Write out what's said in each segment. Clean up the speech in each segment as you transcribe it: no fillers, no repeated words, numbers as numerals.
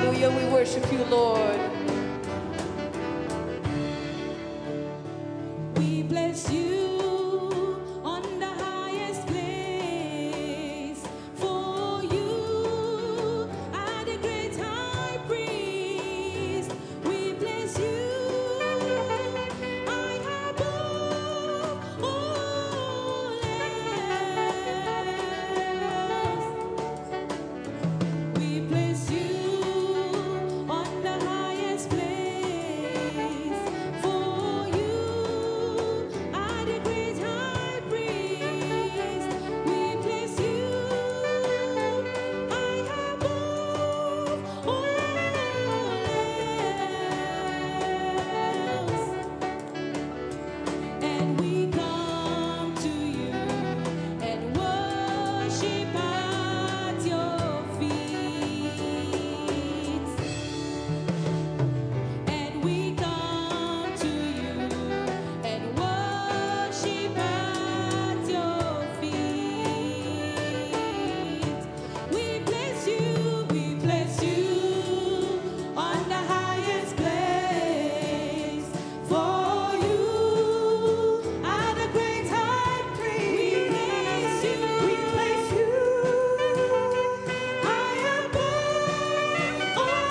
Hallelujah. We worship you, Lord. We bless you on the highest place. For you are the great high priest. We bless you. I above all else. We bless you on the highest place. For you are the great high priest. We bless you. I above all else. And we come to you and worship at your feet. And we come to you and worship at your feet. We bless you on the highest place. For you are the great high priest. We bless you. I above all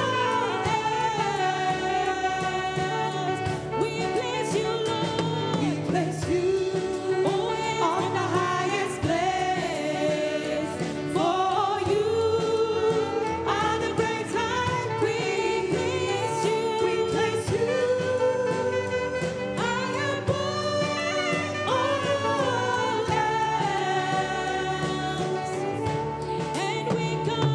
else. We bless you, Lord. We bless you on the highest place. For you are the great high priest. We bless you. I above all else. And we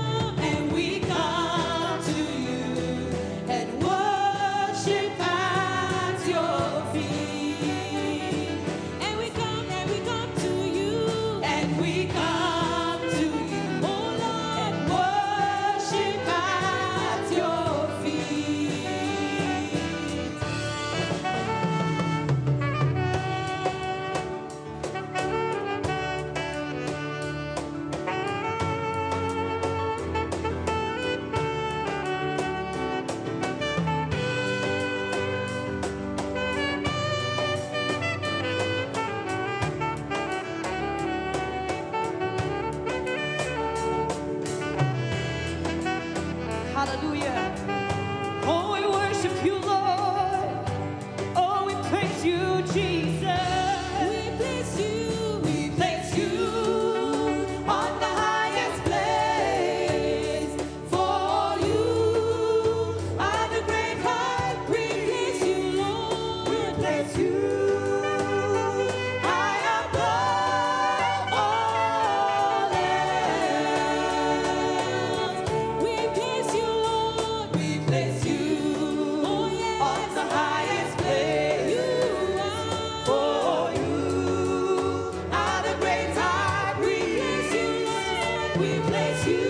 come to you and worship at your feet. And we come to you and we come to you, oh Lord, and worship at your feet. Hallelujah. Oh, we worship you, Lord. Oh, we praise you, Jesus. We bless you on the highest place. For you are the great high priest. We bless you, Lord. We bless you. High above all else. We bless you, Lord. We bless you. Oh, yes. On the highest place. For you are the great high priest. We bless you.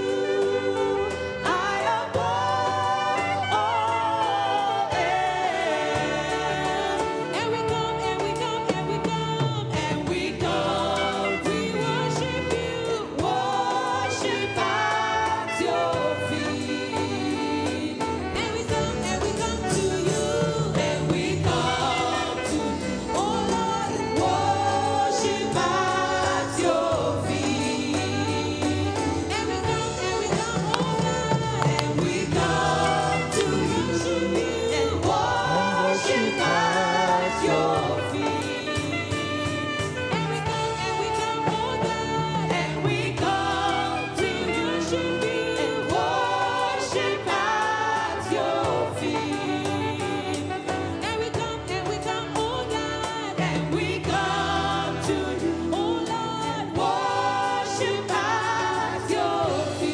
High above all else. And we come, and we come, and we come, and we come. We worship you, worship at your feet. And we come to you, and we come to you, oh Lord, worship at your feet. And we come, oh God, and we come to you and worship at your feet. And we come, oh God, and we come to worship you and worship at your feet. And we come, oh God, and we come to you, oh Lord, worship at your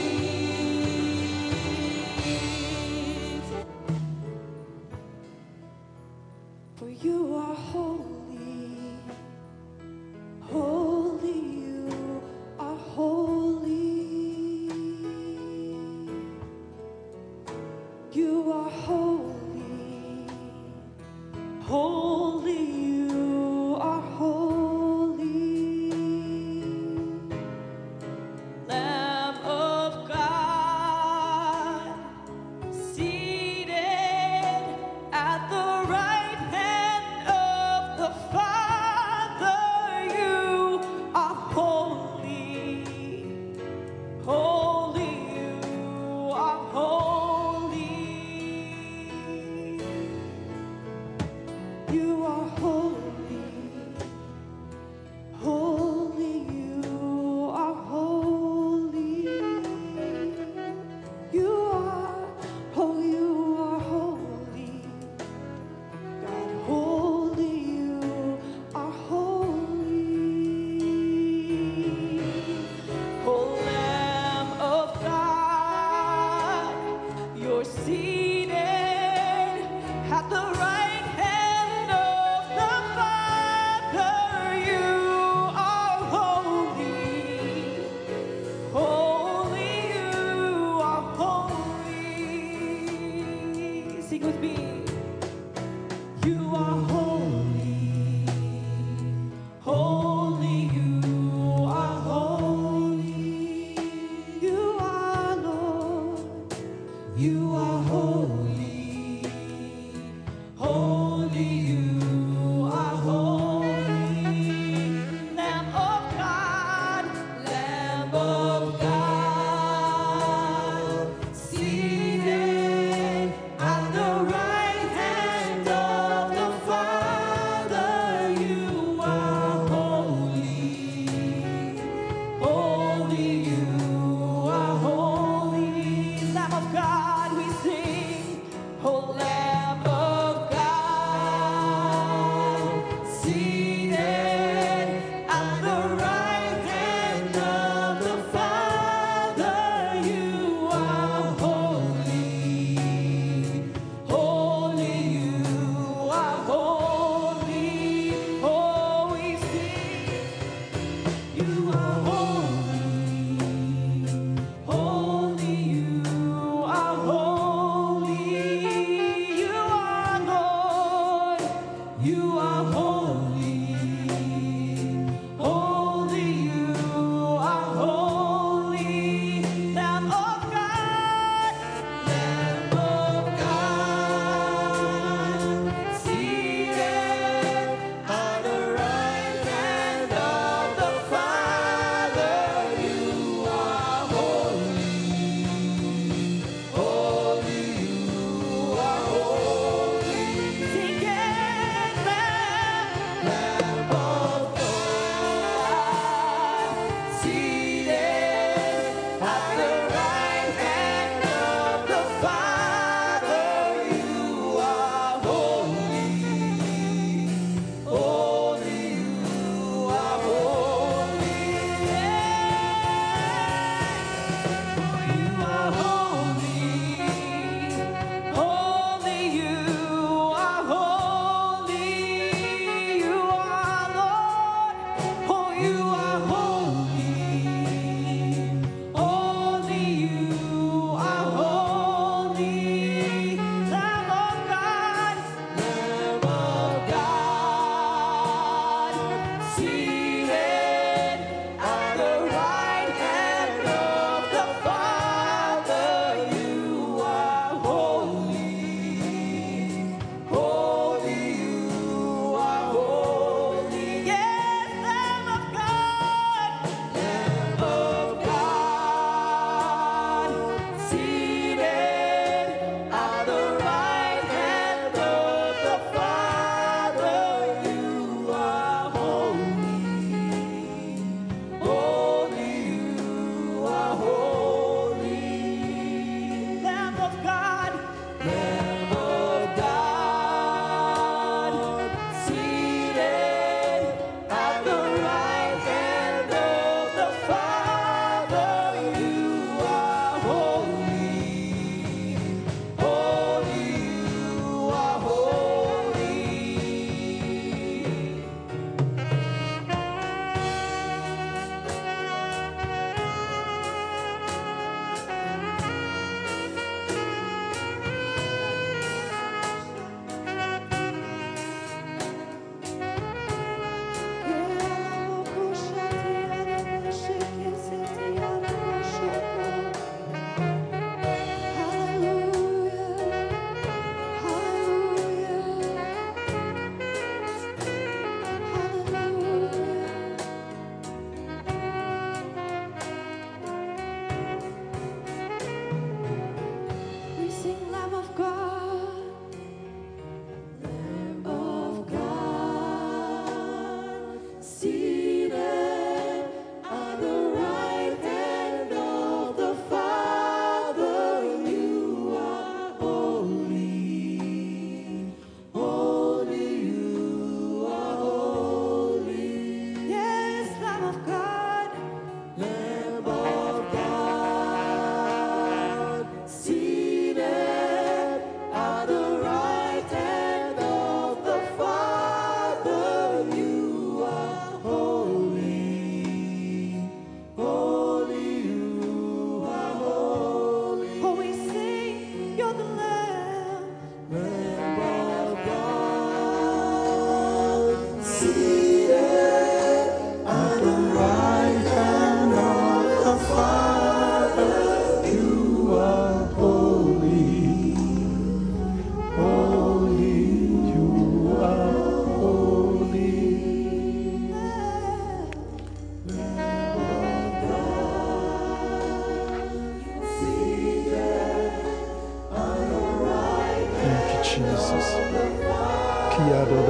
feet. For you are holy, holy, you are holy. You are holy, holy, you are holy. Lamb of God,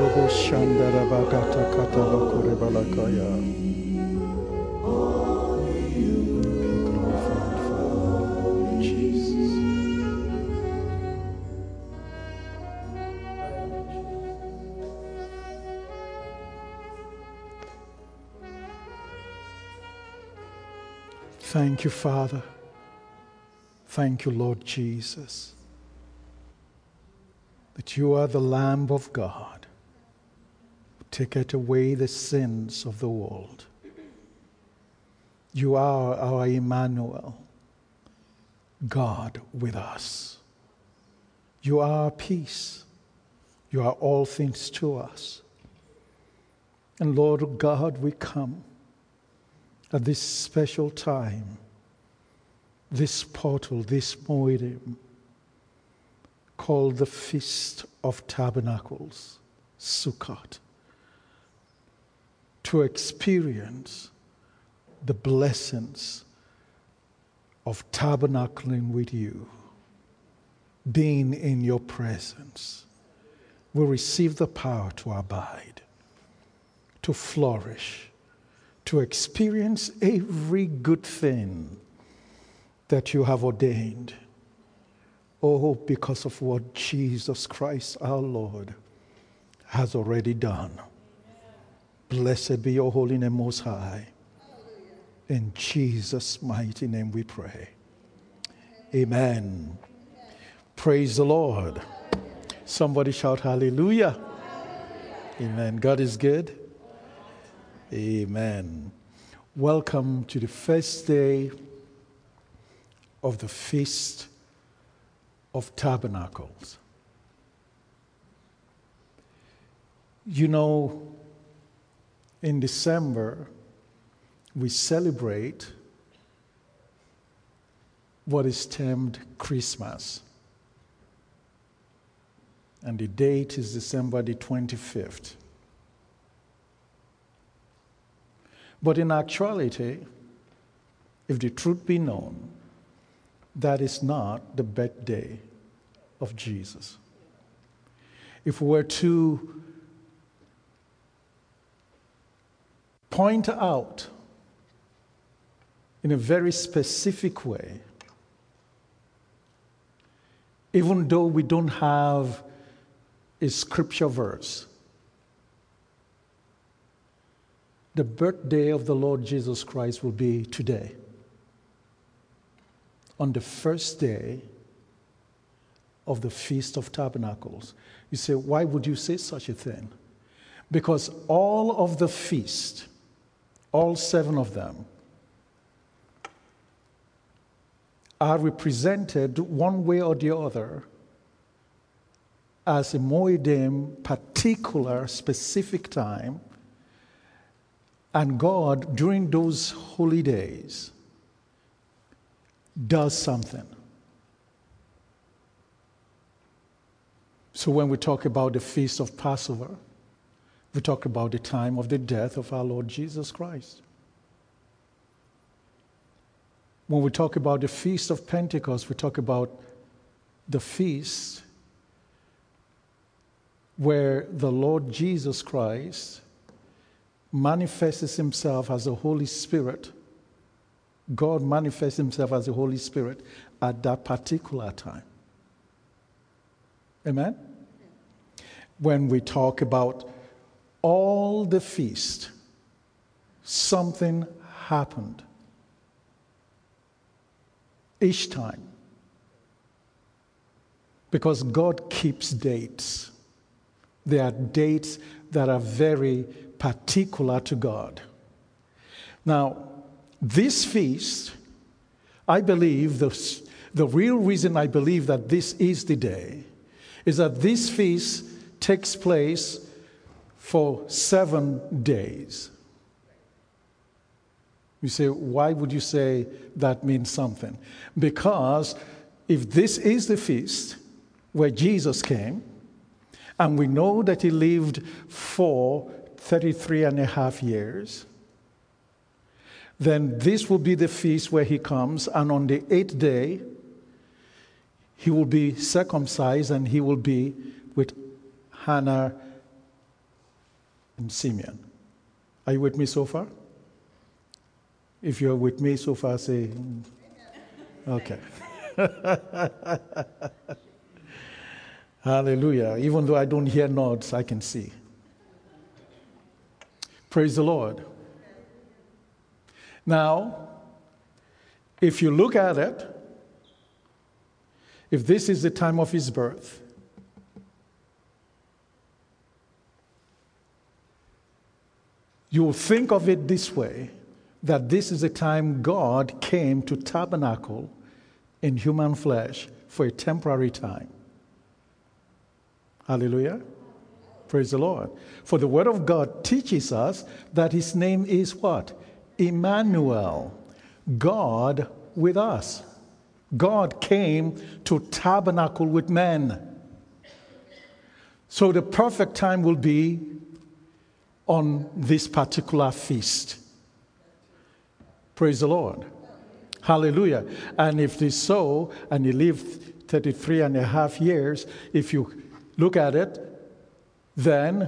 Robo Shandara Bakata Katabakure Balakaya. Be glorified, Father. Jesus. Thank you, Father. Thank you, Lord Jesus, that you are the Lamb of God who taketh away the sins of the world. You are our Emmanuel, God with us. You are our peace. You are all things to us. And Lord God, we come at this special time, this portal, this Moedim, called the Feast of Tabernacles, Sukkot, to experience the blessings of tabernacling with you, being in your presence. We receive the power to abide, to flourish, to experience every good thing that you have ordained. Oh, because of what Jesus Christ our Lord has already done. Blessed be your holy name, Most High. In Jesus' mighty name we pray. Amen. Praise the Lord. Somebody shout hallelujah. Amen. God is good. Amen. Welcome to the first day of the Feast of Tabernacles. You know, in December, we celebrate what is termed Christmas. And the date is December the 25th. But in actuality, if the truth be known, that is not the birthday of Jesus. If we were to point out in a very specific way, even though we don't have a scripture verse, the birthday of the Lord Jesus Christ will be today, on the first day of the Feast of Tabernacles. You say, why would you say such a thing? Because all of the feast, all 7 of them, are represented one way or the other as a Moedim, particular, specific time. And God, during those holy days, does something. So when we talk about the Feast of Passover, we talk about the time of the death of our Lord Jesus Christ. When we talk about the Feast of Pentecost, we talk about the feast where the Lord Jesus Christ manifests himself as the Holy Spirit. God manifests himself as the Holy Spirit at that particular time. Amen? When we talk about all the feast, something happened each time. Because God keeps dates. There are dates that are very particular to God. Now, this feast, I believe, the real reason I believe that this is the day is that this feast takes place for 7 days. You say, why would you say that means something? Because if this is the feast where Jesus came, and we know that he lived for 33 and a half years, then this will be the feast where he comes, and on the 8th day, he will be circumcised, and he will be with Hannah and Simeon. Are you with me so far? If you're with me so far, say, okay. Hallelujah. Even though I don't hear nods, I can see. Praise the Lord. Now, if you look at it, if this is the time of his birth, you will think of it this way, that this is the time God came to tabernacle in human flesh for a temporary time. Hallelujah. Praise the Lord. For the Word of God teaches us that his name is what? Emmanuel. God with us. God came to tabernacle with men. So the perfect time will be on this particular feast. Praise the Lord. Hallelujah. And if it is so, and you live 33 and a half years, if you look at it, then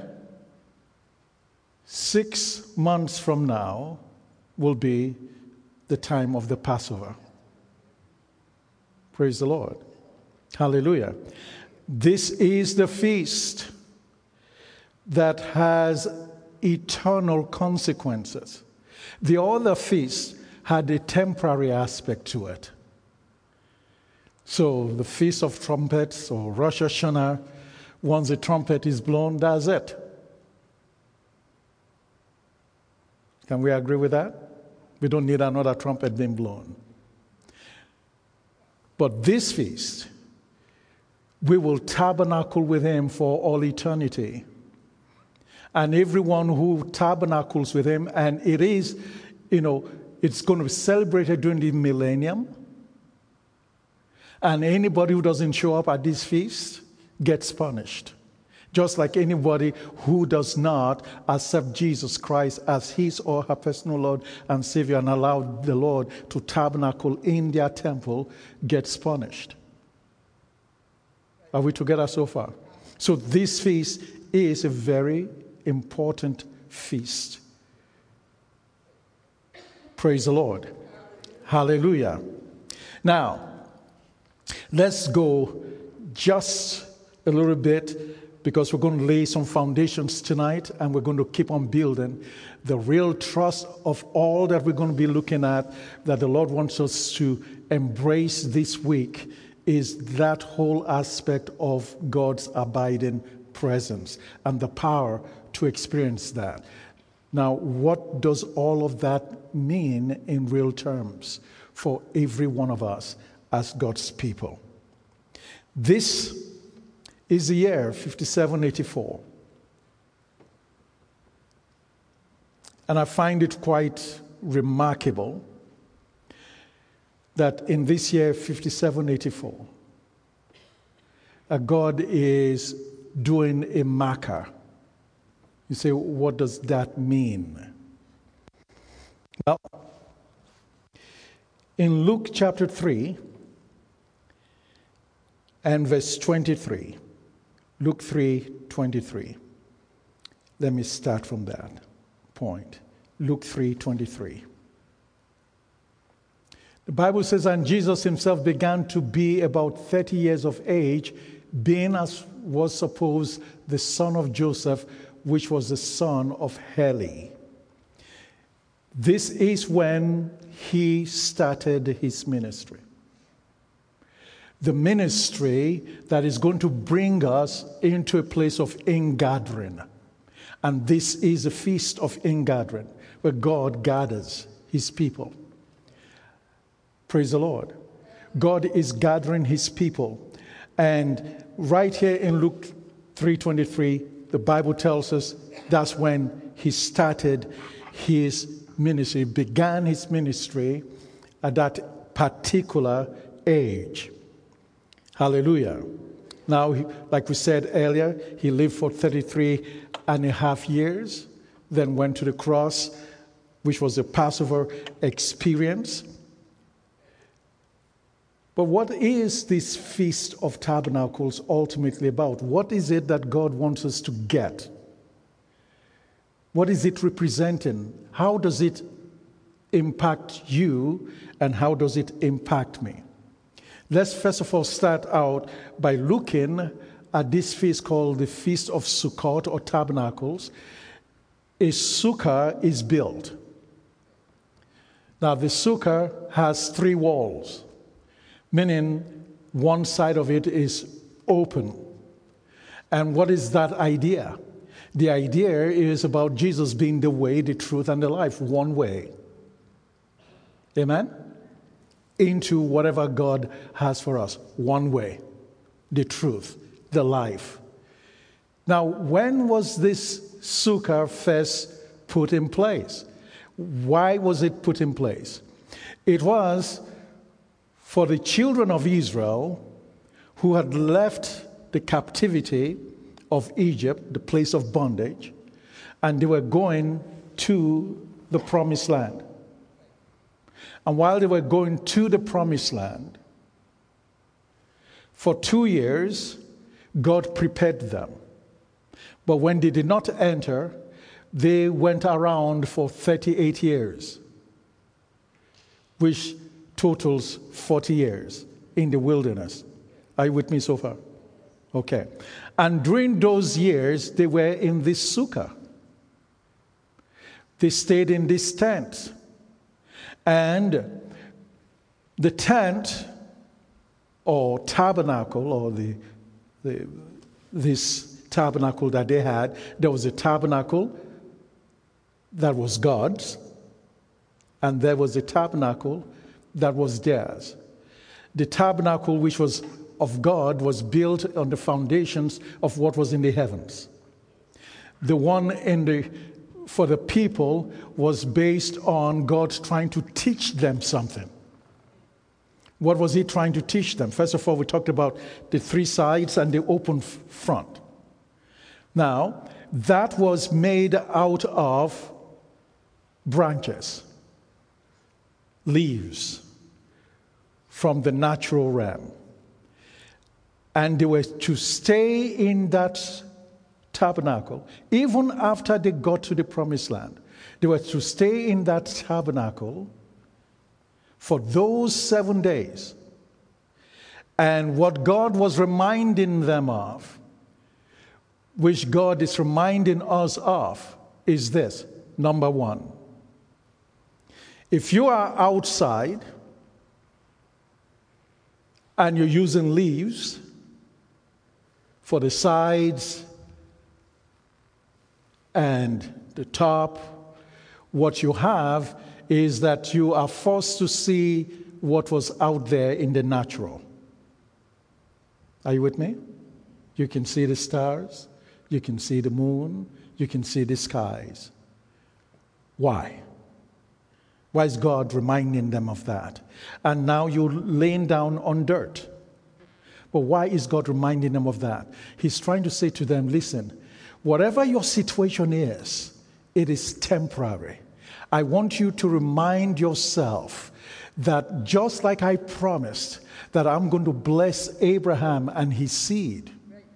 6 months from now will be the time of the Passover. Praise the Lord. Hallelujah. This is the feast that has eternal consequences. The other feast had a temporary aspect to it. So the Feast of Trumpets or Rosh Hashanah, once the trumpet is blown, that's it. Can we agree with that? We don't need another trumpet being blown. But this feast, we will tabernacle with him for all eternity. And everyone who tabernacles with him, and it is, it's going to be celebrated during the millennium. And anybody who doesn't show up at this feast gets punished. Just like anybody who does not accept Jesus Christ as his or her personal Lord and Savior and allow the Lord to tabernacle in their temple gets punished. Are we together so far? So this feast is a very important feast. Praise the Lord. Hallelujah. Now, let's go just a little bit, because we're going to lay some foundations tonight, and we're going to keep on building the real trust of all that we're going to be looking at, that the Lord wants us to embrace this week, is that whole aspect of God's abiding presence and the power to experience that. Now, what does all of that mean in real terms for every one of us as God's people? This is the year 5784. And I find it quite remarkable that in this year 5784, God is doing a marker. You say, what does that mean? Well, in Luke chapter 3 and verse 23, Luke 3:23. Let me start from that point. Luke 3:23. The Bible says, and Jesus himself began to be about 30 years of age, being as was supposed the son of Joseph, which was the son of Heli. This is when he started his ministry. The ministry that is going to bring us into a place of ingathering. And this is a feast of ingathering, where God gathers his people. Praise the Lord. God is gathering his people. And right here in Luke 3:23, the Bible tells us that's when he started his ministry, began his ministry at that particular age. Hallelujah. Now, like we said earlier, he lived for 33 and a half years, then went to the cross, which was a Passover experience. But what is this Feast of Tabernacles ultimately about? What is it that God wants us to get? What is it representing? How does it impact you, and how does it impact me? Let's first of all start out by looking at this feast called the Feast of Sukkot or Tabernacles. A sukkah is built. Now, the sukkah has 3 walls, meaning one side of it is open. And what is that idea? The idea is about Jesus being the way, the truth, and the life, one way. Amen? Into whatever God has for us, one way, the truth, the life. Now, when was this sukkah first put in place? Why was it put in place? It was for the children of Israel who had left the captivity of Egypt, the place of bondage, and they were going to the promised land. And while they were going to the promised land, for 2 years, God prepared them. But when they did not enter, they went around for 38 years, which totals 40 years in the wilderness. Are you with me so far? Okay. And during those years, they were in this sukkah. They stayed in this tent. And the tent or tabernacle, or this tabernacle that they had, there was a tabernacle that was God's, and there was a tabernacle that was theirs. The tabernacle which was of God was built on the foundations of what was in the heavens. The one for the people was based on God trying to teach them something. What was he trying to teach them? First of all, we talked about the 3 sides and the open front. Now, that was made out of branches, leaves from the natural realm. And they were to stay in that tabernacle. Even after they got to the promised land, they were to stay in that tabernacle for those 7 days. And what God was reminding them of, which God is reminding us of, is this. Number 1, if you are outside and you're using leaves for the sides and the top, what you have is that you are forced to see what was out there in the natural. Are you with me? You can see the stars, you can see the moon, you can see the skies. Why? Why is God reminding them of that? And now you're laying down on dirt. But why is God reminding them of that? He's trying to say to them, listen, whatever your situation is, it is temporary. I want you to remind yourself that just like I promised that I'm going to bless Abraham and his seed,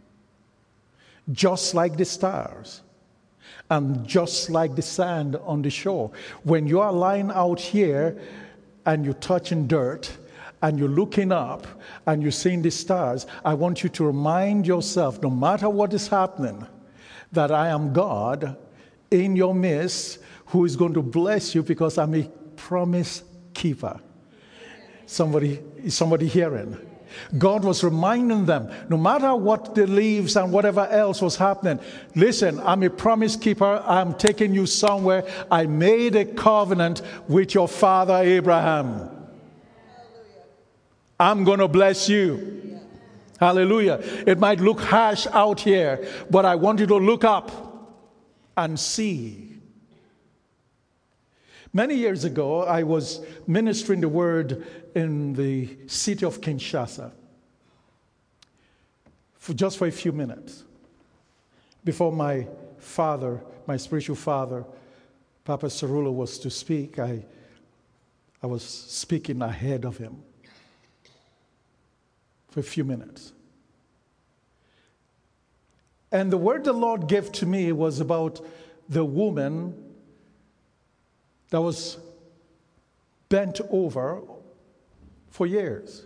just like the stars, and just like the sand on the shore. When you are lying out here and you're touching dirt and you're looking up and you're seeing the stars, I want you to remind yourself, no matter what is happening, that I am God in your midst who is going to bless you because I'm a promise keeper. Is somebody hearing? God was reminding them, no matter what the leaves and whatever else was happening, listen, I'm a promise keeper. I'm taking you somewhere. I made a covenant with your father Abraham. I'm going to bless you. Hallelujah. It might look harsh out here, but I want you to look up and see. Many years ago, I was ministering the word in the city of Kinshasa for a few minutes before my father, my spiritual father, Papa Cerullo, was to speak. I was speaking ahead of him for a few minutes. And the word the Lord gave to me was about the woman that was bent over for years,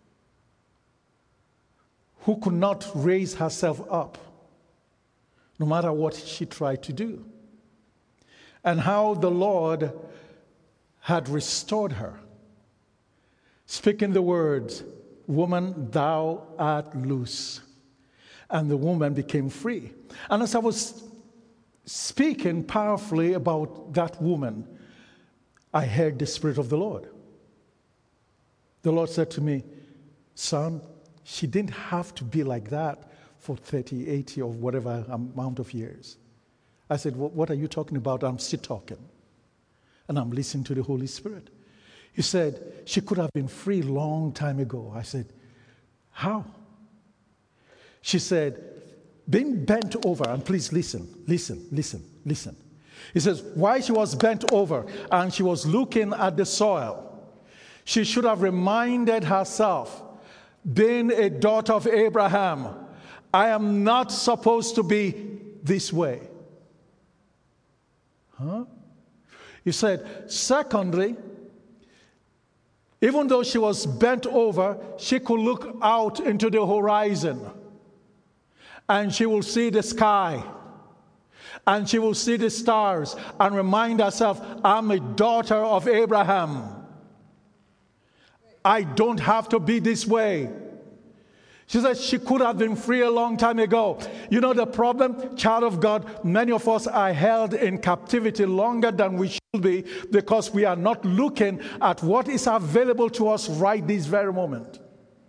who could not raise herself up, no matter what she tried to do, and how the Lord had restored her, speaking the words, "Woman, thou art loose." And the woman became free. And as I was speaking powerfully about that woman, I heard the Spirit of the Lord. The Lord said to me, "Son, she didn't have to be like that for 30, 80, or whatever amount of years." I said, "What are you talking about?" I'm still talking. And I'm listening to the Holy Spirit. He said, "She could have been free long time ago." I said, "How?" She said, being bent over, and please listen. He says, while she was bent over and she was looking at the soil, she should have reminded herself, being a daughter of Abraham, I am not supposed to be this way. He said, secondly, even though she was bent over, she could look out into the horizon and she will see the sky and she will see the stars and remind herself, I'm a daughter of Abraham. I don't have to be this way. She said she could have been free a long time ago. You know the problem, child of God, many of us are held in captivity longer than we should be because we are not looking at what is available to us right this very moment.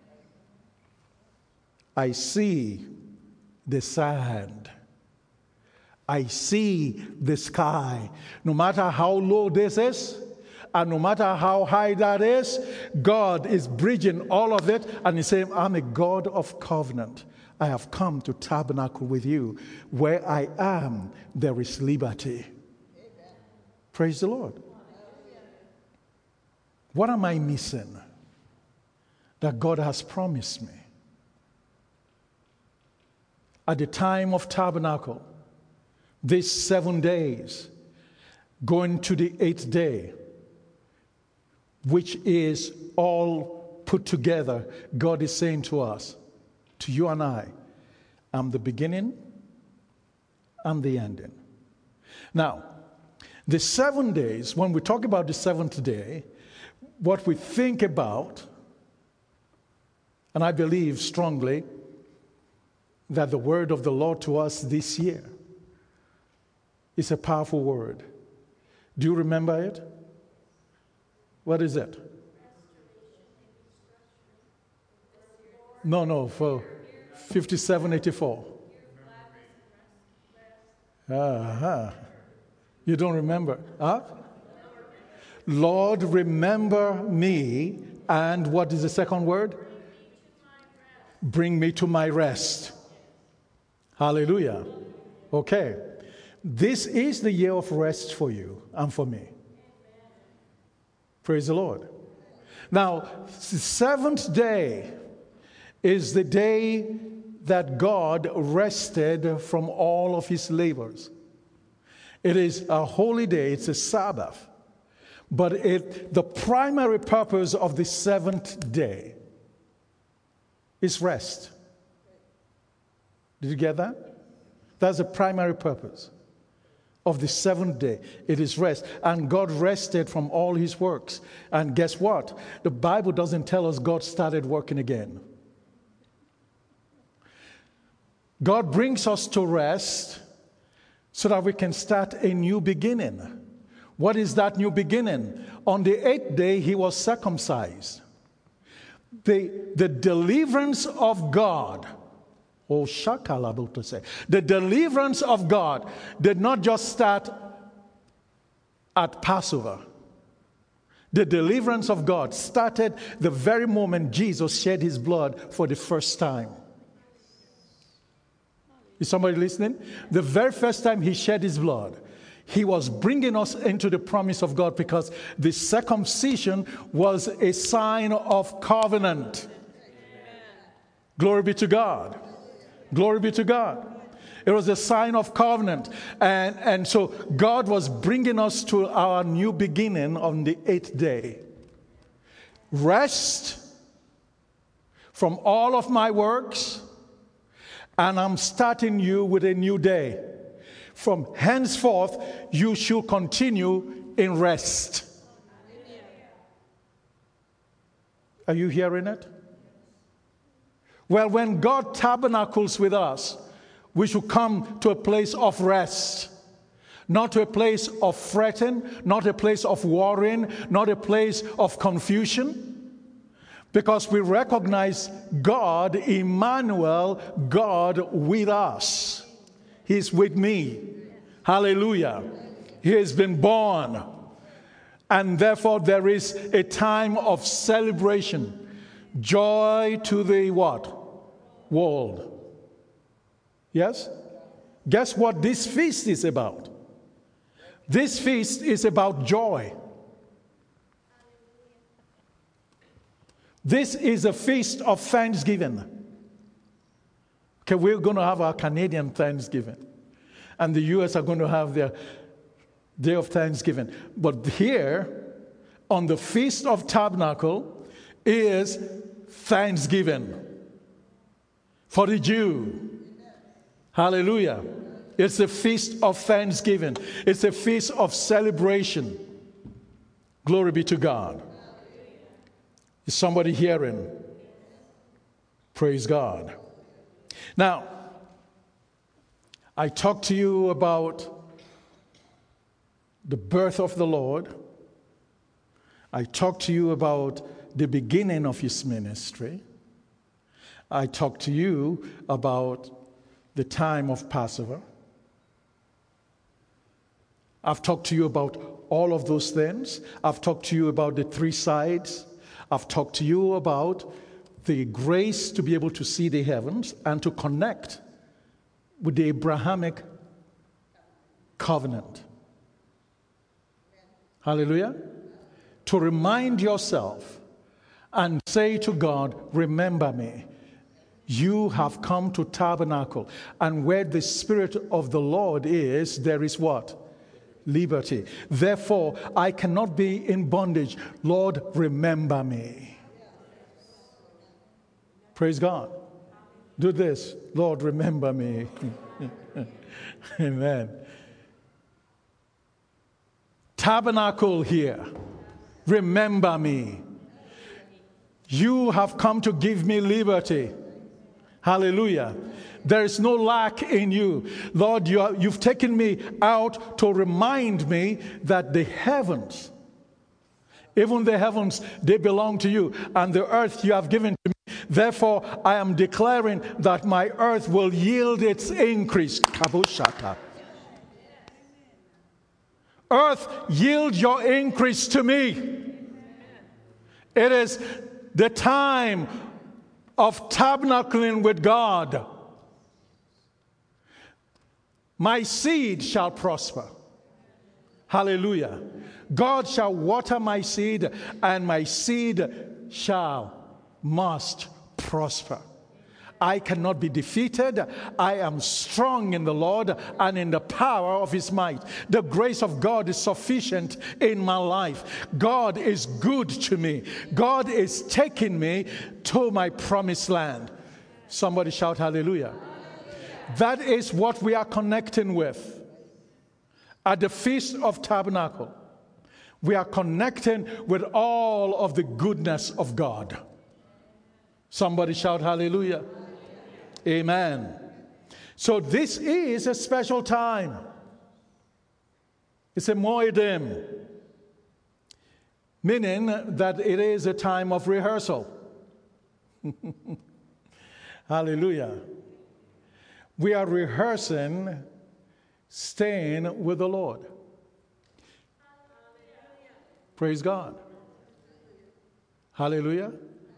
I see the sand. I see the sky. No matter how low this is, and no matter how high that is, God is bridging all of it, and He's saying, I'm a God of covenant. I have come to tabernacle with you. Where I am, there is liberty. Amen. Praise the Lord. What am I missing that God has promised me? At the time of tabernacle, these 7 days, going to the 8th day, which is all put together, God is saying to us, to you and I, I'm the beginning and the ending. Now, the 7 days, when we talk about the 7th day, what we think about, and I believe strongly that the word of the Lord to us this year is a powerful word. Do you remember it? What is it? No, for 5784. You don't remember? Huh? Lord, remember me, and what is the second word? Bring me to my rest. Hallelujah. Okay. This is the year of rest for you and for me. Praise the Lord. Now, the 7th day is the day that God rested from all of His labors. It is a holy day. It's a Sabbath. But the primary purpose of the 7th day is rest. Did you get that? That's the primary purpose of the 7th day. It is rest. And God rested from all His works. And guess what? The Bible doesn't tell us God started working again. God brings us to rest so that we can start a new beginning. What is that new beginning? On the 8th day, He was circumcised. The deliverance of God, the deliverance of God did not just start at Passover. The deliverance of God started the very moment Jesus shed His blood for the first time. Is somebody listening? The very first time He shed His blood, He was bringing us into the promise of God, because the circumcision was a sign of covenant. Amen. Glory be to God. Glory be to God. It was a sign of covenant. And so God was bringing us to our new beginning on the 8th day. Rest from all of my works, and I'm starting you with a new day. From henceforth, you should continue in rest. Are you hearing it? Well, when God tabernacles with us, we should come to a place of rest. Not to a place of fretting, not a place of worrying, not a place of confusion. Because we recognize God, Emmanuel, God with us. He's with me. Hallelujah. He has been born. And therefore there is a time of celebration. Joy to the what? World. Yes? Guess what this feast is about? This feast is about joy. This is a feast of thanksgiving. Okay, we're going to have our Canadian Thanksgiving. And the U.S. are going to have their Day of Thanksgiving. But here, on the Feast of Tabernacle, is thanksgiving for the Jew. Hallelujah. It's a feast of thanksgiving. It's a feast of celebration. Glory be to God. Is somebody hearing? Praise God. Now, I talked to you about the birth of the Lord. I talked to you about the beginning of his ministry. I talked to you about the time of Passover. I've talked to you about all of those things. I've talked to you about the three sides. I've talked to you about the grace to be able to see the heavens and to connect with the Abrahamic covenant. Hallelujah. To remind yourself and say to God, remember me. You have come to tabernacle. And where the Spirit of the Lord is, there is what? Liberty. Therefore, I cannot be in bondage. Lord, remember me. Praise God. Do this. Lord, remember me. Amen. Tabernacle here. Remember me. You have come to give me liberty. Hallelujah. There is no lack in you. Lord, you've taken me out to remind me that the heavens, even the heavens, they belong to you. And the earth you have given to me. Therefore, I am declaring that my earth will yield its increase. Kabushata. Earth, yield your increase to me. It is the time of tabernacling with God. My seed shall prosper. Hallelujah. God shall water my seed, and my seed must prosper. I cannot be defeated. I am strong in the Lord and in the power of his might. The grace of God is sufficient in my life. God is good to me. God is taking me to my promised land. Somebody shout hallelujah. That is what we are connecting with at the Feast of Tabernacle. We are connecting with all of the goodness of God. Somebody shout hallelujah. Amen. So this is a special time. It's a Moedim, meaning that it is a time of rehearsal. Hallelujah. We are rehearsing staying with the Lord. Praise God. Hallelujah.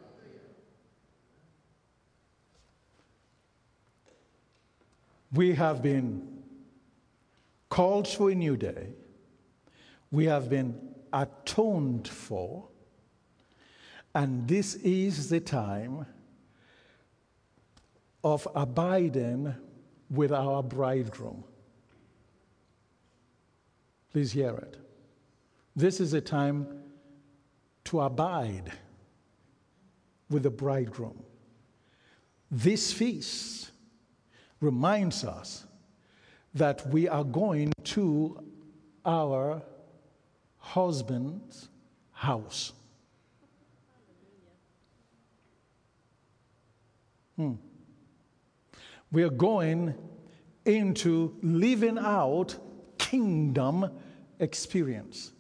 We have been called to a new day. We have been atoned for. And this is the time of abiding with our bridegroom. Please hear it. This is a time to abide with the bridegroom. This feast reminds us that we are going to our husband's house. We are going into living out kingdom experience.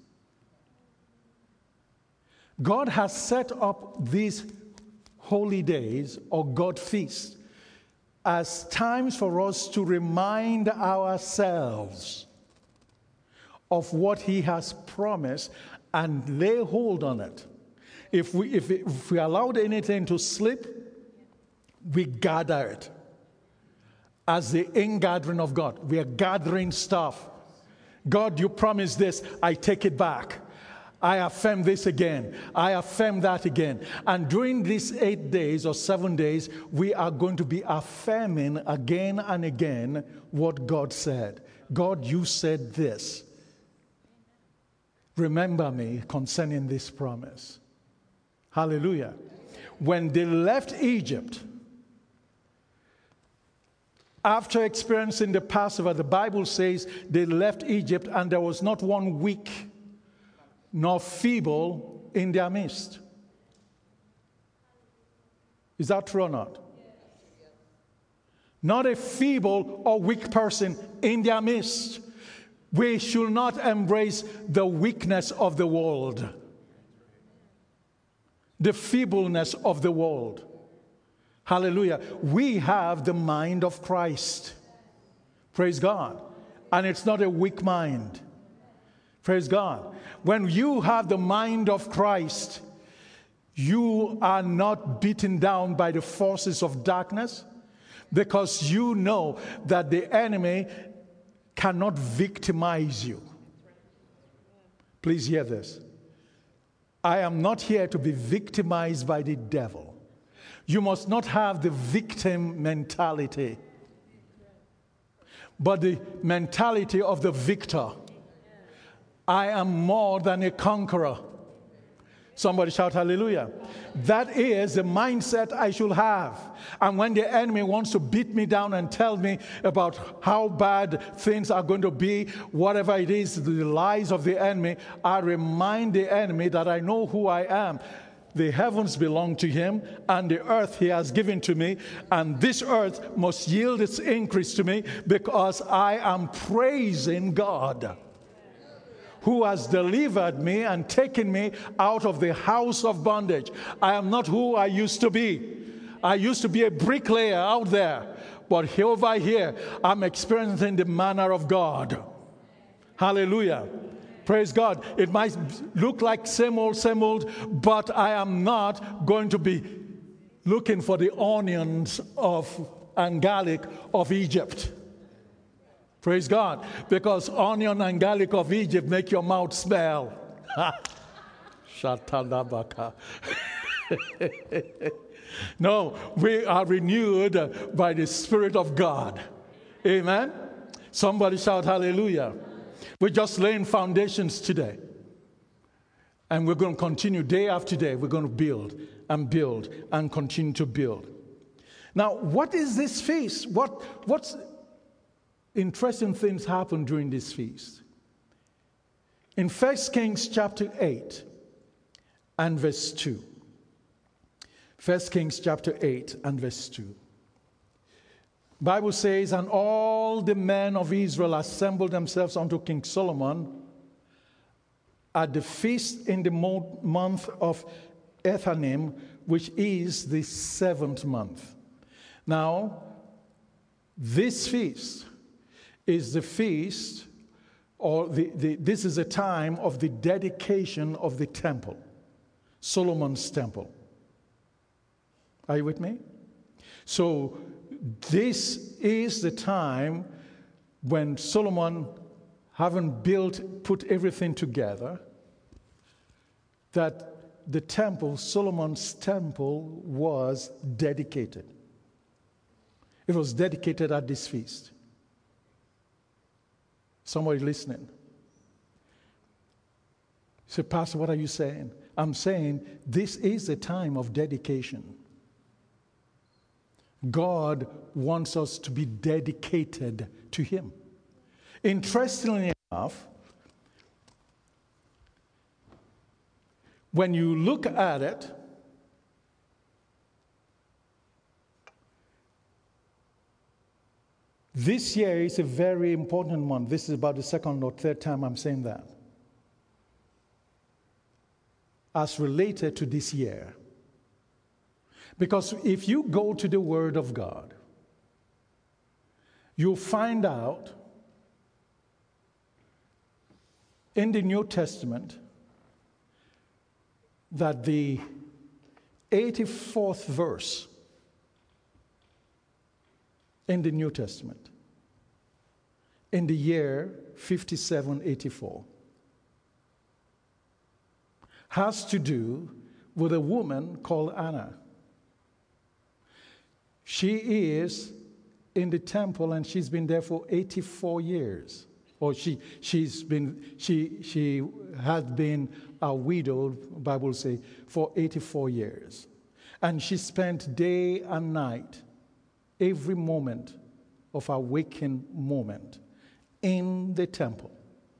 God has set up these holy days or God feasts as times for us to remind ourselves of what He has promised and lay hold on it. If we allowed anything to slip, we gather it. As the ingathering of God, we are gathering stuff. God, you promised this, I take it back. I affirm this again. I affirm that again. And during these 8 days or 7 days, we are going to be affirming again and again what God said. God, you said this. Remember me concerning this promise. Hallelujah. When they left Egypt, after experiencing the Passover, the Bible says they left Egypt and there was not one weak nor feeble in their midst. Is that true or not? Not a feeble or weak person in their midst. We should not embrace the weakness of the world, the feebleness of the world. Hallelujah. We have the mind of Christ. Praise God. And it's not a weak mind. Praise God. When you have the mind of Christ, you are not beaten down by the forces of darkness, because you know that the enemy cannot victimize you. Please hear this. I am not here to be victimized by the devil. You must not have the victim mentality, but the mentality of the victor. I am more than a conqueror. Somebody shout hallelujah. That is the mindset I should have. And when the enemy wants to beat me down and tell me about how bad things are going to be, whatever it is, the lies of the enemy, I remind the enemy that I know who I am. The heavens belong to Him, and the earth He has given to me, and this earth must yield its increase to me because I am praising God, who has delivered me and taken me out of the house of bondage. I am not who I used to be. I used to be a bricklayer out there, but over here, I'm experiencing the manner of God. Hallelujah. Praise God. It might look like same old, but I am not going to be looking for the onions and garlic of Egypt. Praise God. Because onion and garlic of Egypt make your mouth smell. Shatalabaka. No, we are renewed by the Spirit of God. Amen. Somebody shout hallelujah. We're just laying foundations today. And we're going to continue day after day. We're going to build and continue to build. Now, what is this feast? What's interesting things happen during this feast? In 1 Kings chapter 8 and verse 2. 1 Kings chapter 8 and verse 2. Bible says, and all the men of Israel assembled themselves unto King Solomon at the feast in the month of Ethanim, which is the 7th month. Now, this feast is the feast, or this is a time of the dedication of the temple, Solomon's temple. Are you with me? So, this is the time when Solomon, having put everything together, that the temple, Solomon's temple, was dedicated. It was dedicated at this feast. Somebody listening? Say, Pastor, what are you saying? I'm saying this is a time of dedication. God wants us to be dedicated to Him. Interestingly enough, when you look at it, this year is a very important one. This is about the second or third time I'm saying that. As related to this year. Because if you go to the Word of God, you'll find out in the New Testament that the 84th verse in the New Testament, in the year 5784, has to do with a woman called Anna. She is in the temple and she's been there for 84 years. Or she had been a widow, Bible say, for 84 years. And she spent day and night, every moment of her waking moment, in the temple.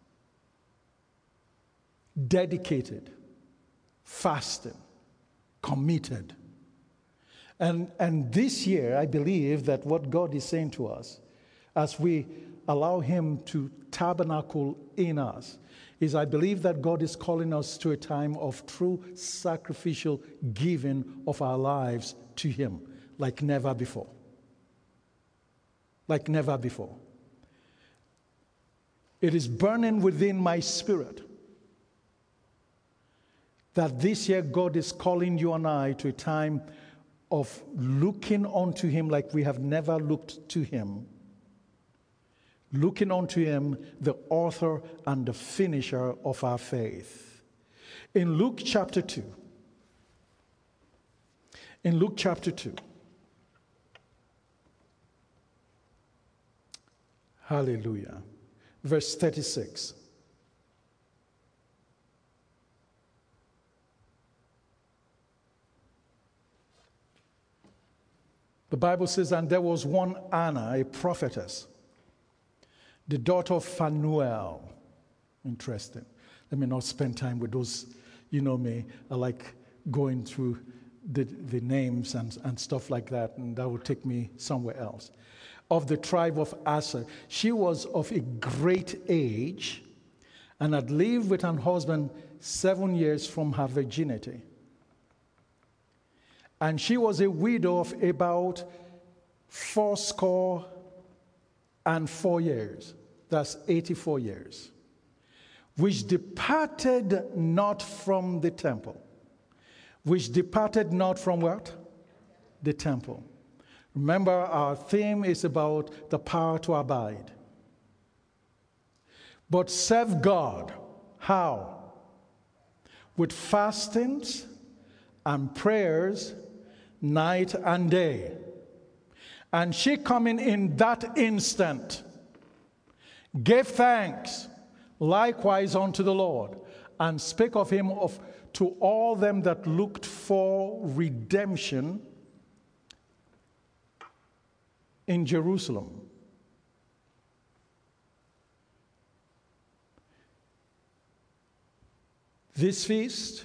Dedicated, fasting, committed. And this year, I believe that what God is saying to us, as we allow Him to tabernacle in us, is I believe that God is calling us to a time of true sacrificial giving of our lives to Him, like never before. Like never before. It is burning within my spirit that this year God is calling you and I to a time of looking unto Him like we have never looked to Him. Looking unto Him, the author and the finisher of our faith. In Luke chapter 2. In Luke chapter 2. Hallelujah. Verse 36. The Bible says, and there was one Anna, a prophetess, the daughter of Phanuel. Interesting. Let me not spend time with those, you know me, I like going through the names and stuff like that, and that will take me somewhere else. Of the tribe of Aser. She was of a great age and had lived with her husband 7 years from her virginity. And she was a widow of about 84 years. That's 84 years. Which departed not from the temple. Which departed not from what? The temple. Remember, our theme is about the power to abide. But serve God. How? With fastings and prayers, night and day. And she coming in that instant, gave thanks likewise unto the Lord, and spake of Him to all them that looked for redemption in Jerusalem. This feast,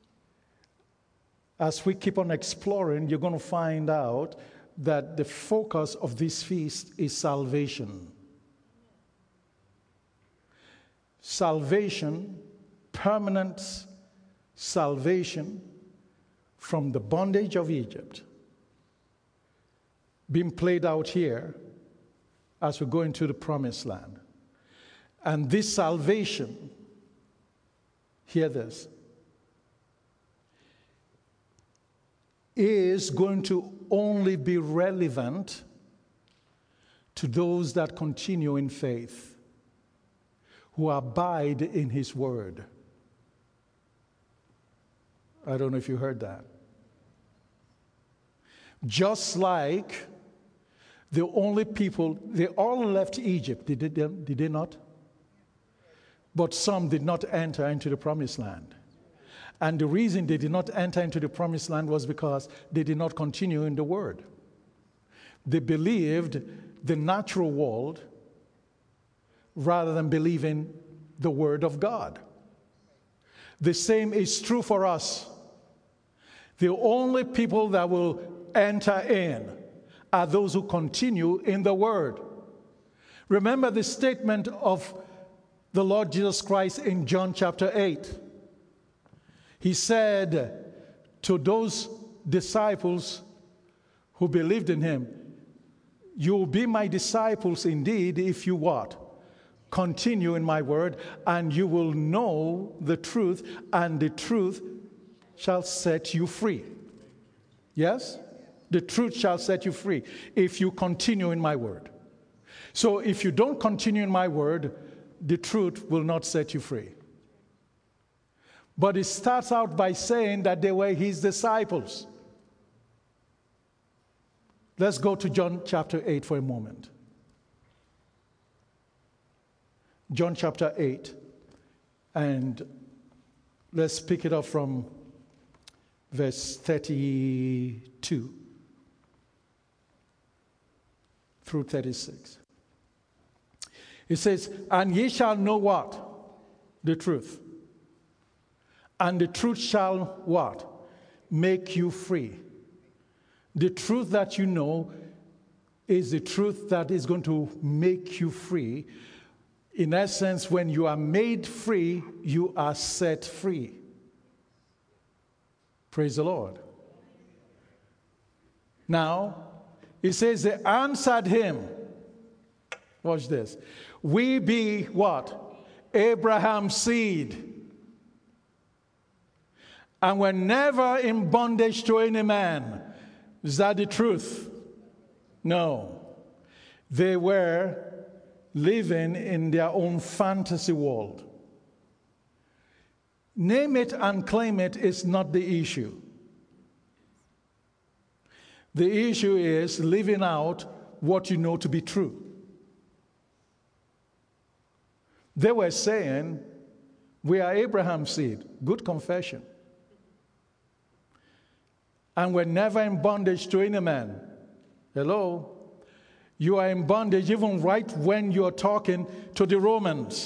as we keep on exploring, you're going to find out that the focus of this feast is salvation. Salvation, permanent salvation from the bondage of Egypt, being played out here as we go into the promised land. And this salvation, hear this, is going to only be relevant to those that continue in faith, who abide in His word. I don't know if you heard that. Just like The only people, they all left Egypt, did they not? But some did not enter into the promised land. And the reason they did not enter into the promised land was because they did not continue in the word. They believed the natural world rather than believing the word of God. The same is true for us. The only people that will enter in are those who continue in the word. Remember the statement of the Lord Jesus Christ in John chapter 8. He said to those disciples who believed in him, "You will be my disciples indeed if you what? Continue in my word, and you will know the truth, and the truth shall set you free." Yes? The truth shall set you free if you continue in my word. So if you don't continue in my word, the truth will not set you free. But it starts out by saying that they were his disciples. Let's go to John chapter 8 for a moment. John chapter 8, and let's pick it up from verse 32 through 36. It says, "And ye shall know what? The truth. And the truth shall what? Make you free." The truth that you know is the truth that is going to make you free. In essence, when you are made free, you are set free. Praise the Lord. Now, it says they answered him. Watch this. "We be what? Abraham's seed. And we're never in bondage to any man." Is that the truth? No. They were living in their own fantasy world. Name it and claim it is not the issue. The issue is living out what you know to be true. They were saying, "We are Abraham's seed." Good confession. "And we're never in bondage to any man." Hello? You are in bondage even right when you're talking to the Romans.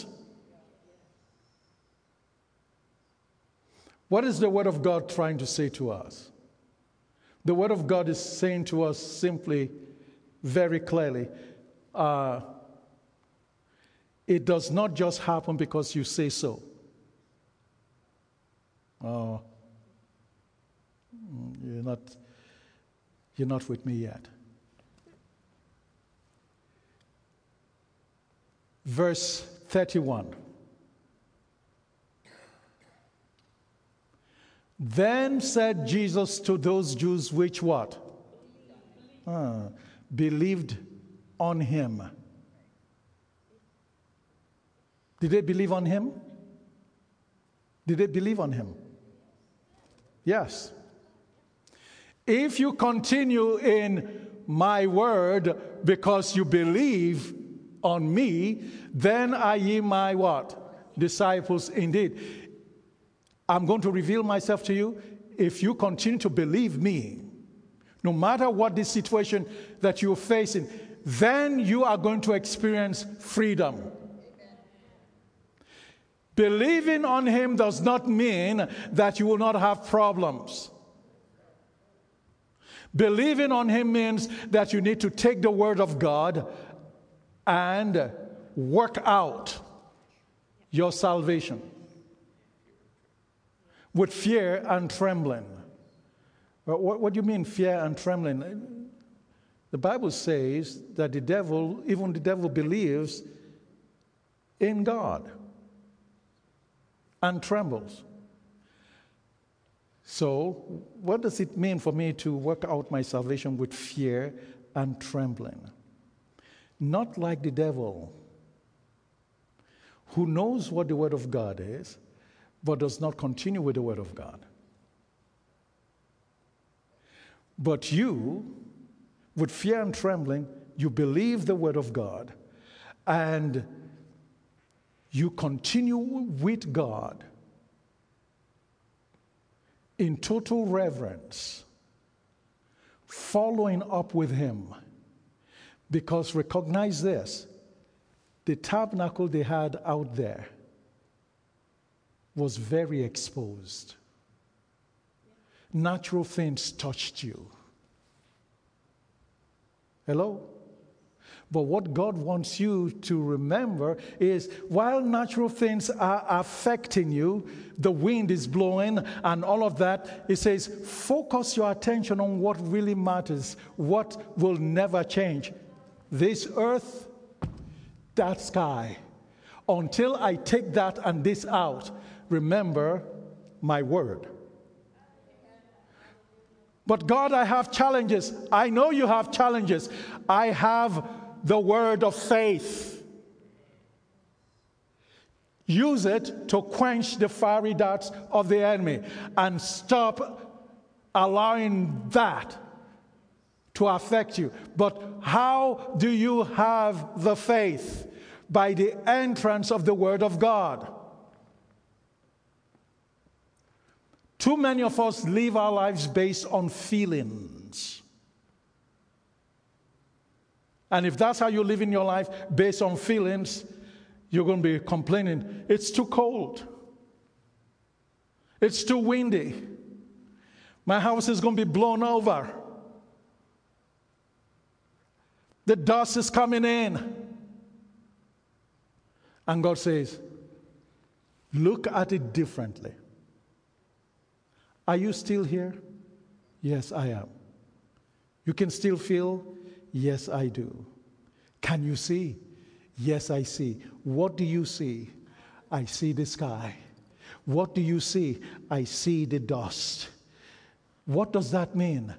What is the Word of God trying to say to us? The Word of God is saying to us simply, very clearly, it does not just happen because you say so. Oh, you're not with me yet. Verse 31. "Then said Jesus to those Jews which what? Believed on him." Did they believe on him? Did they believe on him? Yes. "If you continue in my word because you believe on me, then are ye my what? Disciples indeed." I'm going to reveal myself to you. If you continue to believe me, no matter what the situation that you're facing, then you are going to experience freedom. Amen. Believing on him does not mean that you will not have problems. Believing on him means that you need to take the word of God and work out your salvation with fear and trembling. What do you mean, fear and trembling? The Bible says that even the devil believes in God and trembles. So, what does it mean for me to work out my salvation with fear and trembling? Not like the devil, who knows what the Word of God is, but does not continue with the Word of God. But you, with fear and trembling, you believe the word of God, and you continue with God in total reverence, following up with him. Because recognize this, the tabernacle they had out there was very exposed. Natural things touched you. Hello? But what God wants you to remember is while natural things are affecting you, the wind is blowing and all of that, it says, focus your attention on what really matters, what will never change. This earth, that sky. Until I take that and this out, remember my word. But God, I have challenges. I know you have challenges. I have the word of faith. Use it to quench the fiery darts of the enemy and stop allowing that to affect you. But how do you have the faith? By the entrance of the word of God. Too many of us live our lives based on feelings. And if that's how you live in your life, based on feelings, you're going to be complaining, it's too cold. It's too windy. My house is going to be blown over. The dust is coming in. And God says, look at it differently. Are you still here? Yes, I am. You can still feel? Yes, I do. Can you see? Yes, I see. What do you see? I see the sky. What do you see? I see the dust. What does that mean?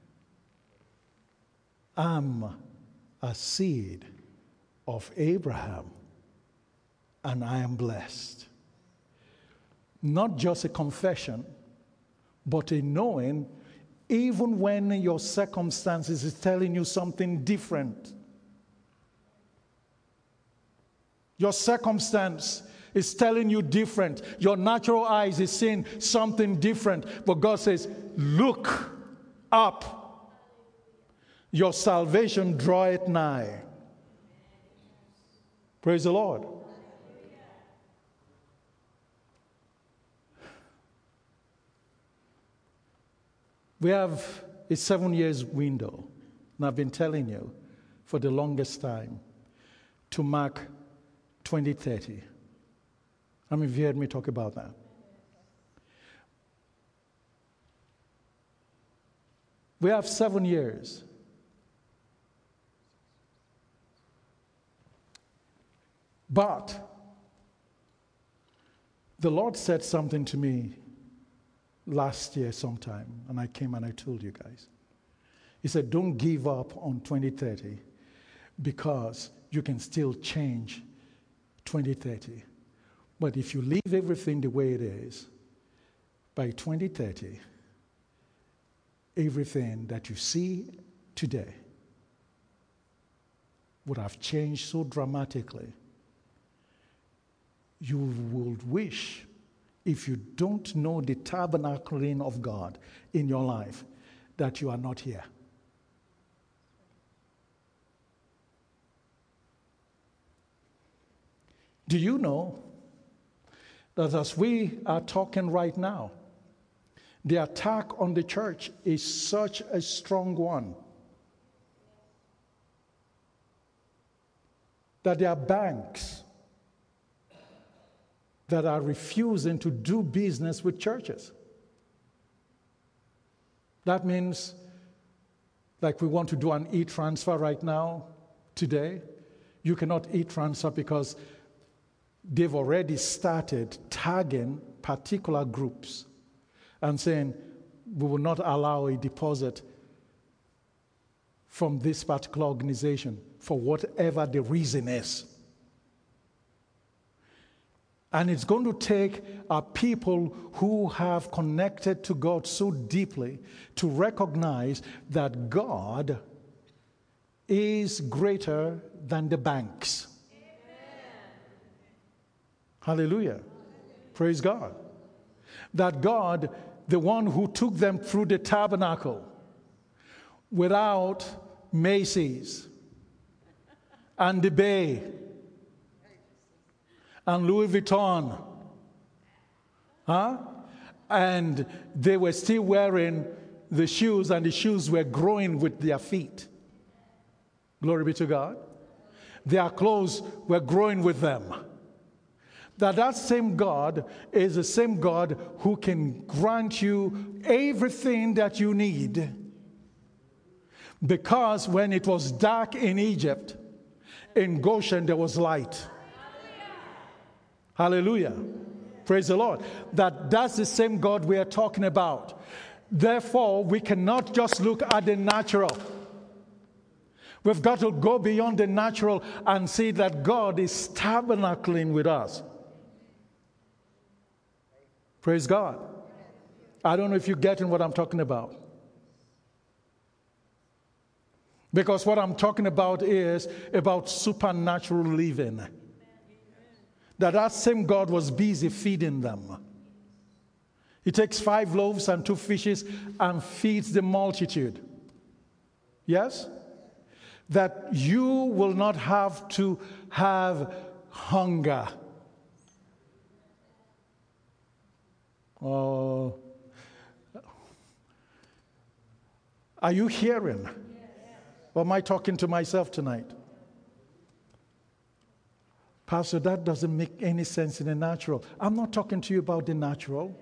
I'm a seed of Abraham, and I am blessed. Not just a confession, but a knowing, even when your circumstances is telling you something different. Your circumstance is telling you different. Your natural eyes is seeing something different. But God says, look up. Your salvation draweth nigh. Praise the Lord. We have a 7 years window, and I've been telling you for the longest time, to mark 2030. How many of you heard me talk about that? We have 7 years. But the Lord said something to me last year sometime, and I came and I told you guys. He said, don't give up on 2030 because you can still change 2030. But if you leave everything the way it is, by 2030, everything that you see today would have changed so dramatically. You will wish, if you don't know the tabernacling of God in your life, that you are not here. Do you know that as we are talking right now, the attack on the church is such a strong one that there are banks that are refusing to do business with churches. That means, like we want to do an e-transfer right now, today, you cannot e-transfer because they've already started tagging particular groups and saying, we will not allow a deposit from this particular organization for whatever the reason is. And it's going to take people who have connected to God so deeply to recognize that God is greater than the banks. Hallelujah. Praise God. That God, the one who took them through the tabernacle without Macy's and the Bay and Louis Vuitton, and they were still wearing the shoes, and the shoes were growing with their feet. Glory be to God. Their clothes were growing with them. That same God is the same God who can grant you everything that you need. Because when it was dark in Egypt, in Goshen there was light. Hallelujah. Praise the Lord. That's the same God we are talking about. Therefore, we cannot just look at the natural. We've got to go beyond the natural and see that God is tabernacling with us. Praise God. I don't know if you're getting what I'm talking about. Because what I'm talking about is about supernatural living. That same God was busy feeding them. He takes 5 loaves and 2 fishes and feeds the multitude. Yes? That you will not have to have hunger. Oh, are you hearing? Yes. Or am I talking to myself tonight? Pastor, that doesn't make any sense in the natural. I'm not talking to you about the natural.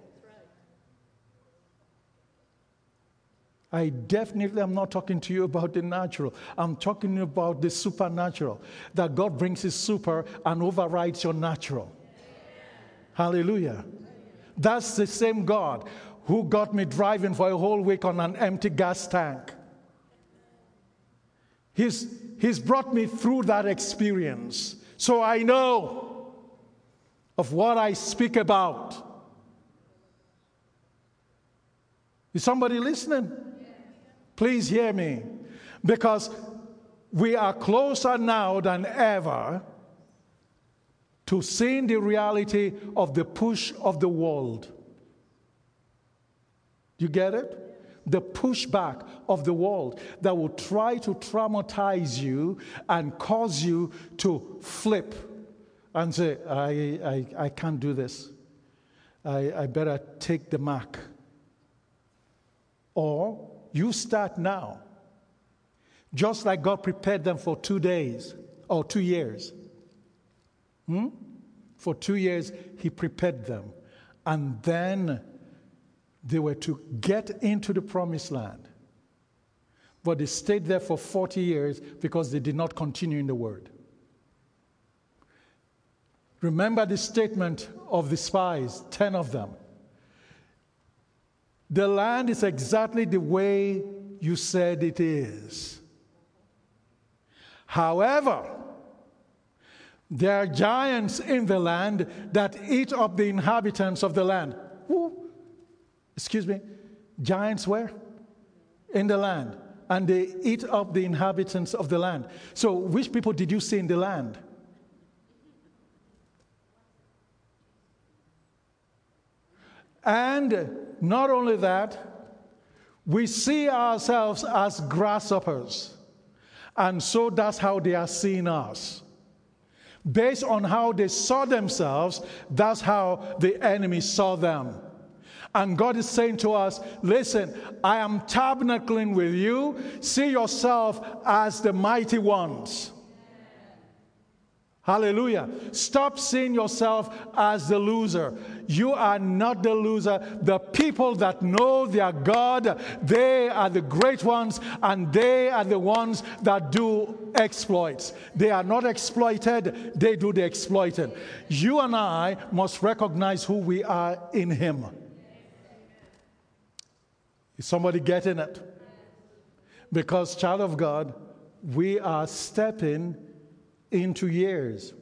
I definitely am not talking to you about the natural. I'm talking about the supernatural. That God brings His super and overrides your natural. Hallelujah. That's the same God who got me driving for a whole week on an empty gas tank. He's brought me through that experience. So I know of what I speak about. Is somebody listening? Please hear me. Because we are closer now than ever to seeing the reality of the push of the world. You get it? The pushback of the world that will try to traumatize you and cause you to flip and say, I can't do this. I better take the mark. Or you start now. Just like God prepared them for 2 days or 2 years. For 2 years, He prepared them. And then they were to get into the promised land. But they stayed there for 40 years because they did not continue in the word. Remember the statement of the spies, 10 of them. The land is exactly the way you said it is. However, there are giants in the land that eat up the inhabitants of the land. Excuse me, giants where? In the land. And they eat up the inhabitants of the land. So which people did you see in the land? And not only that, we see ourselves as grasshoppers. And so that's how they are seeing us. Based on how they saw themselves, that's how the enemy saw them. And God is saying to us, listen, I am tabernacling with you. See yourself as the mighty ones. Hallelujah. Stop seeing yourself as the loser. You are not the loser. The people that know their God, they are the great ones, and they are the ones that do exploits. They are not exploited, they do the exploited. You and I must recognize who we are in Him. Is somebody getting it? Because, child of God, we are stepping into years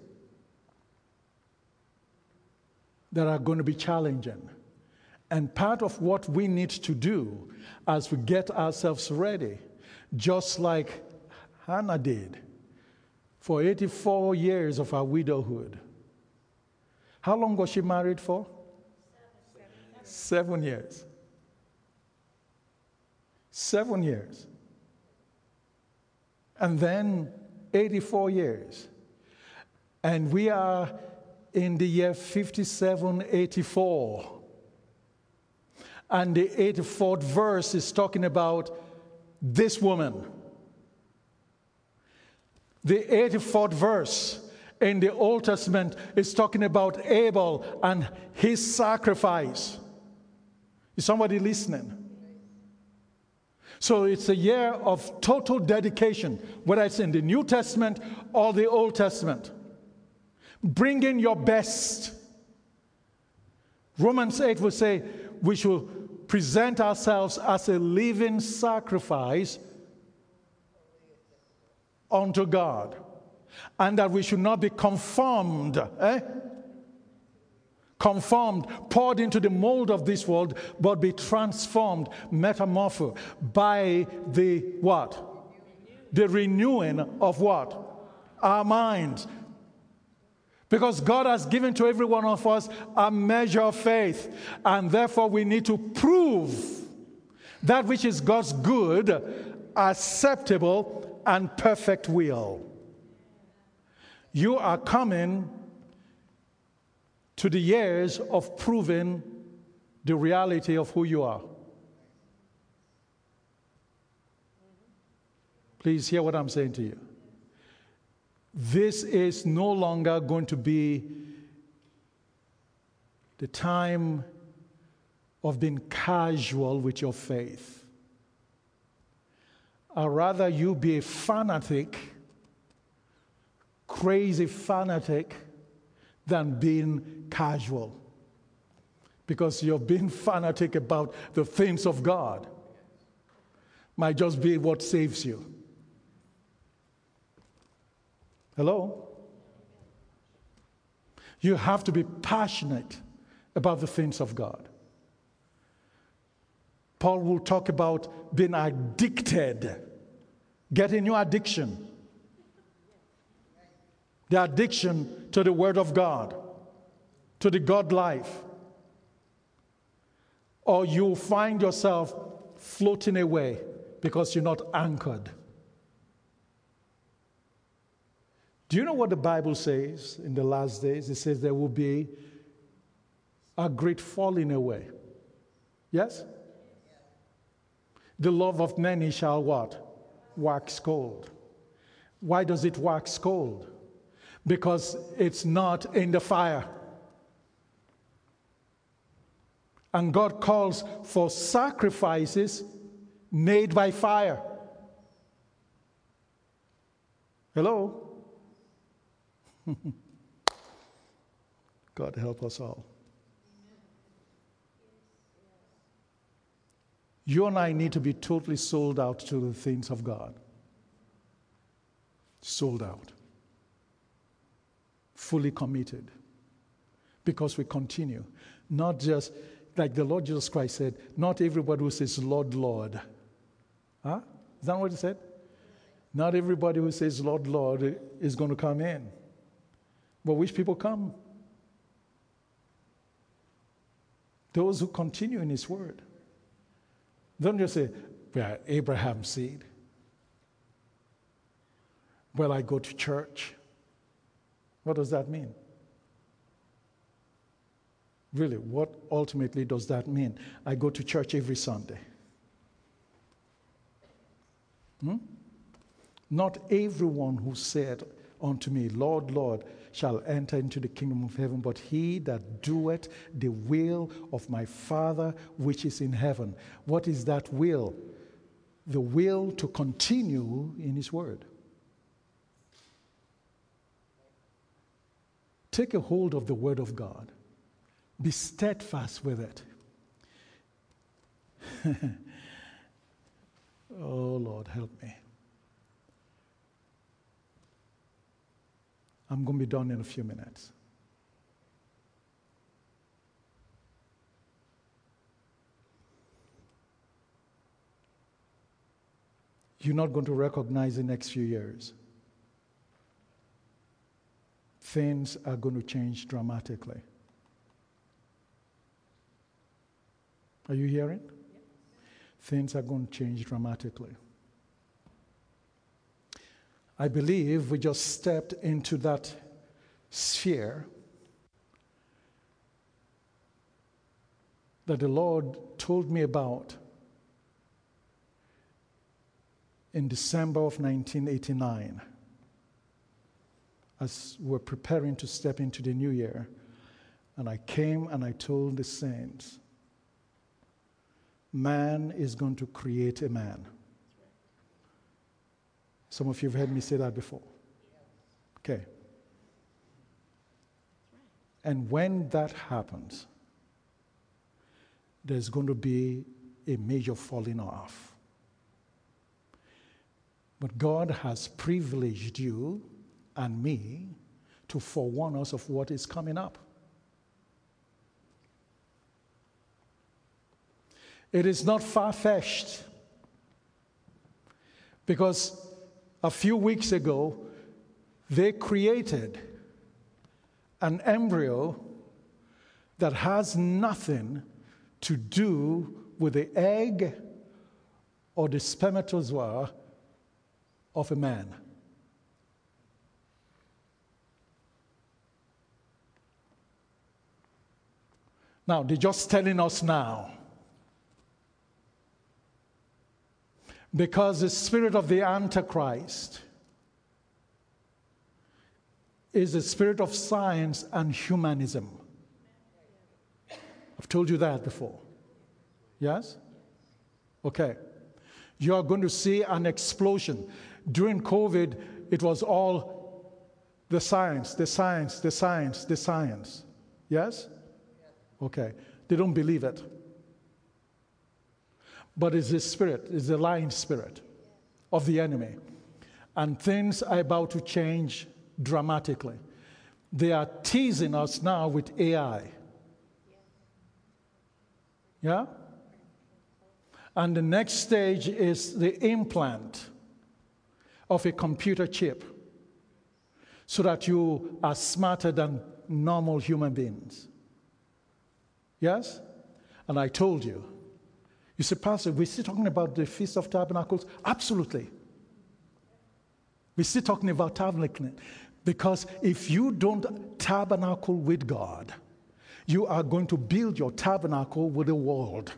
that are going to be challenging. And part of what we need to do as we get ourselves ready, just like Hannah did for 84 years of her widowhood. How long was she married for? 7 years. 7 years. And then 84 years. And we are in the year 5784. And the 84th verse is talking about this woman. The 84th verse in the Old Testament is talking about Abel and his sacrifice. Is somebody listening? So it's a year of total dedication, whether it's in the New Testament or the Old Testament. Bring in your best. Romans 8 will say we should present ourselves as a living sacrifice unto God, and that we should not be conformed, poured into the mold of this world, but be transformed, metamorphosed by the what? The renewing of what? Our minds. Because God has given to every one of us a measure of faith, and therefore we need to prove that which is God's good, acceptable, and perfect will. You are coming to the years of proving the reality of who you are. Please hear what I'm saying to you. This is no longer going to be the time of being casual with your faith. I'd rather you be a fanatic, crazy fanatic, than being casual. Because you're being fanatic about the things of God. Might just be what saves you. Hello? You have to be passionate about the things of God. Paul will talk about being addicted. Get a new addiction. The addiction to the Word of God, to the God life. Or you'll find yourself floating away because you're not anchored. Do you know what the Bible says in the last days? It says there will be a great falling away. Yes? The love of many shall what? Wax cold. Why does it wax cold? Because it's not in the fire. And God calls for sacrifices made by fire. Hello? God help us all. You and I need to be totally sold out to the things of God. Sold out. Fully committed. Because we continue. Not just, like the Lord Jesus Christ said, not everybody who says, Lord, Lord. Huh? Is that what he said? Not everybody who says, Lord, Lord, is going to come in. But which people come? Those who continue in his word. Don't just say, well, Abraham's seed. Well, I go to church. What does that mean? Really, what ultimately does that mean? I go to church every Sunday. Not everyone who said unto me, Lord, Lord, shall enter into the kingdom of heaven, but he that doeth the will of my Father which is in heaven. What is that will? The will to continue in his word. Take a hold of the word of God. Be steadfast with it. Oh, Lord, help me. I'm going to be done in a few minutes. you're not going to recognize the next few years. Things are going to change dramatically. Are you hearing? Things are going to change dramatically. I believe we just stepped into that sphere that the Lord told me about in December of 1989, as we're preparing to step into the new year. And I came and I told the saints, man is going to create a man. Some of you have heard me say that before. Okay. And when that happens, there's going to be a major falling off. But God has privileged you and me to forewarn us of what is coming up. It is not far-fetched, because a few weeks ago, they created an embryo that has nothing to do with the egg or the spermatozoa of a man. Now, they're just telling us now, because the spirit of the Antichrist is the spirit of science and humanism. I've told you that before. Yes? Okay. You are going to see an explosion. During COVID, it was all the science, the science, the science, the science. Yes? Okay. They don't believe it. But it's the spirit, it's the lying spirit of the enemy. And things are about to change dramatically. They are teasing us now with AI. Yeah? And the next stage is the implant of a computer chip so that you are smarter than normal human beings. Yes? And I told you. You say, Pastor, we're still talking about the Feast of Tabernacles? Absolutely. We're still talking about tabernacling. Because if you don't tabernacle with God, you are going to build your tabernacle with the world.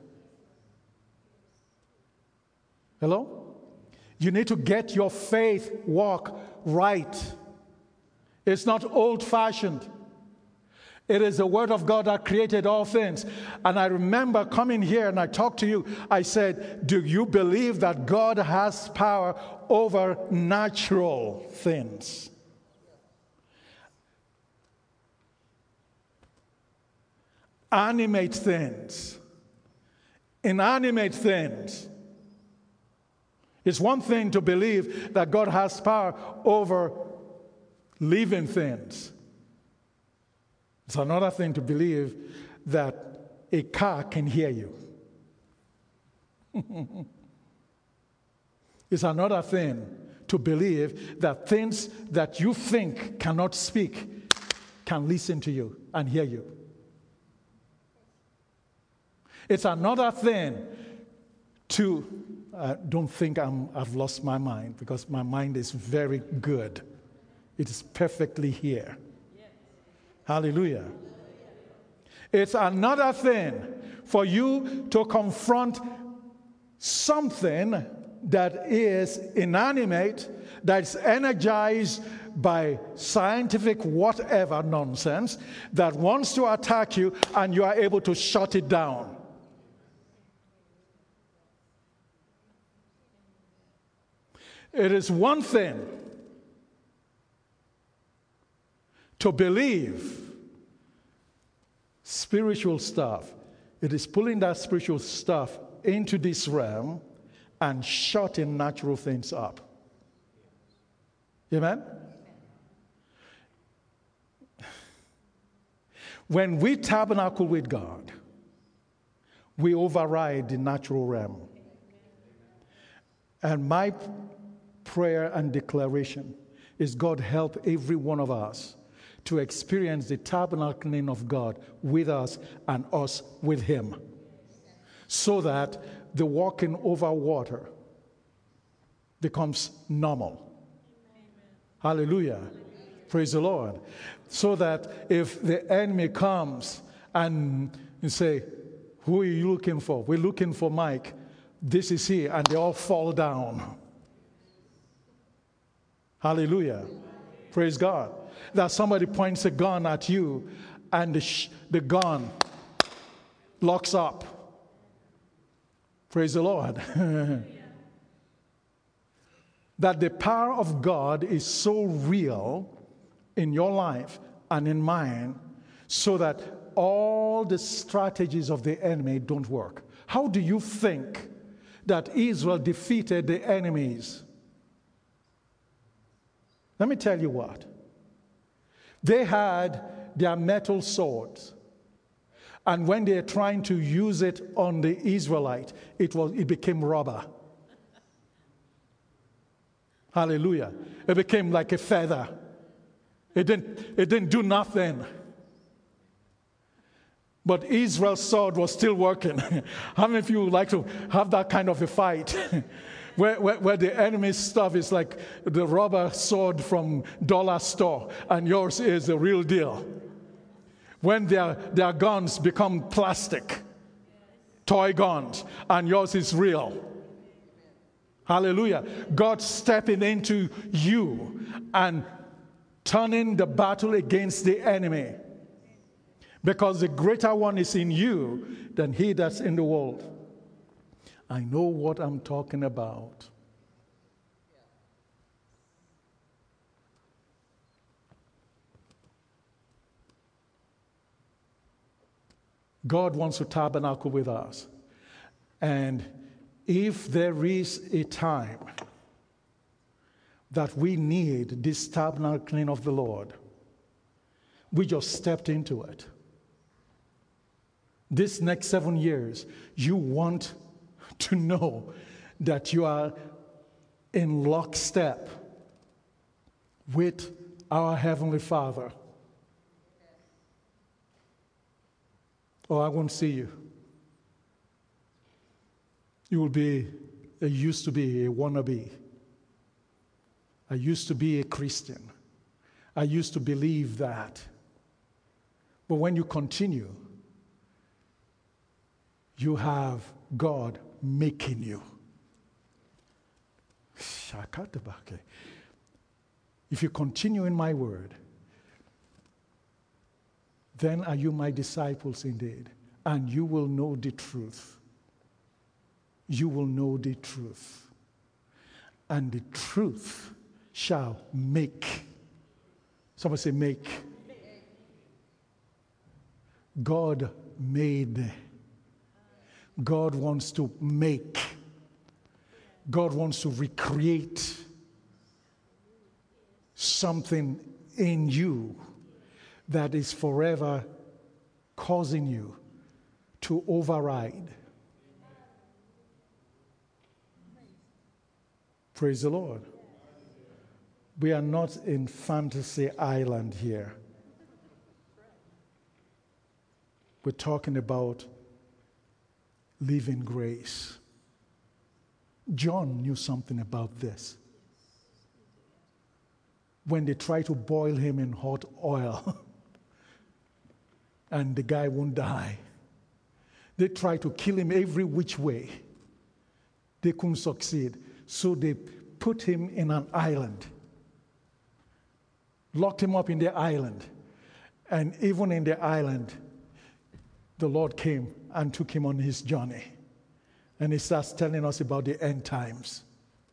Hello? You need to get your faith walk right. It's not old-fashioned. It is the Word of God that created all things. And I remember coming here and I talked to you. I said, do you believe that God has power over natural things? Animate things. Inanimate things. It's one thing to believe that God has power over living things. It's another thing to believe that a car can hear you. It's another thing to believe that things that you think cannot speak can listen to you and hear you. It's another thing to, don't think I've lost my mind, because my mind is very good. It is perfectly here. Hallelujah. It's another thing for you to confront something that is inanimate, that's energized by scientific whatever nonsense, that wants to attack you, and you are able to shut it down. It is one thing to believe spiritual stuff. It is pulling that spiritual stuff into this realm and shutting natural things up. Amen? When we tabernacle with God, we override the natural realm. And my prayer and declaration is God help every one of us to experience the tabernacling of God with us and us with him, so that the walking over water becomes normal. Hallelujah. Praise the Lord. So that if the enemy comes and you say, who are you looking for? We're looking for Mike. This is he. And they all fall down. Hallelujah. Praise God. That somebody points a gun at you and the gun locks up. Praise the Lord. That the power of God is so real in your life and in mine, so that all the strategies of the enemy don't work. How do you think that Israel defeated the enemies? Let me tell you what. They had their metal swords, and when they're trying to use it on the Israelite, it became rubber. Hallelujah. It became like a feather. It didn't do nothing. But Israel's sword was still working. How many of you would like to have that kind of a fight? where the enemy's stuff is like the rubber sword from dollar store, and yours is the real deal. When their guns become plastic, toy guns, and yours is real. Hallelujah. God stepping into you and turning the battle against the enemy. Because the greater one is in you than he that's in the world. I know what I'm talking about. God wants to tabernacle with us. And if there is a time that we need this tabernacling of the Lord, we just stepped into it. This next 7 years, you want to know that you are in lockstep with our Heavenly Father. Oh, I won't see you. You will be, I used to be a wannabe. I used to be a Christian. I used to believe that. But when you continue, you have God making you. If you continue in my word, then are you my disciples indeed, and you will know the truth. You will know the truth, and the truth shall make. Somebody say make. God made. God wants to make. God wants to recreate something in you that is forever causing you to override. Praise the Lord. We are not in fantasy island here. We're talking about living grace. John knew something about this. When they tried to boil him in hot oil and the guy won't die, they tried to kill him every which way. They couldn't succeed. So they put him in an island, locked him up in the island. And even in the island, the Lord came and took him on his journey. And he starts telling us about the end times.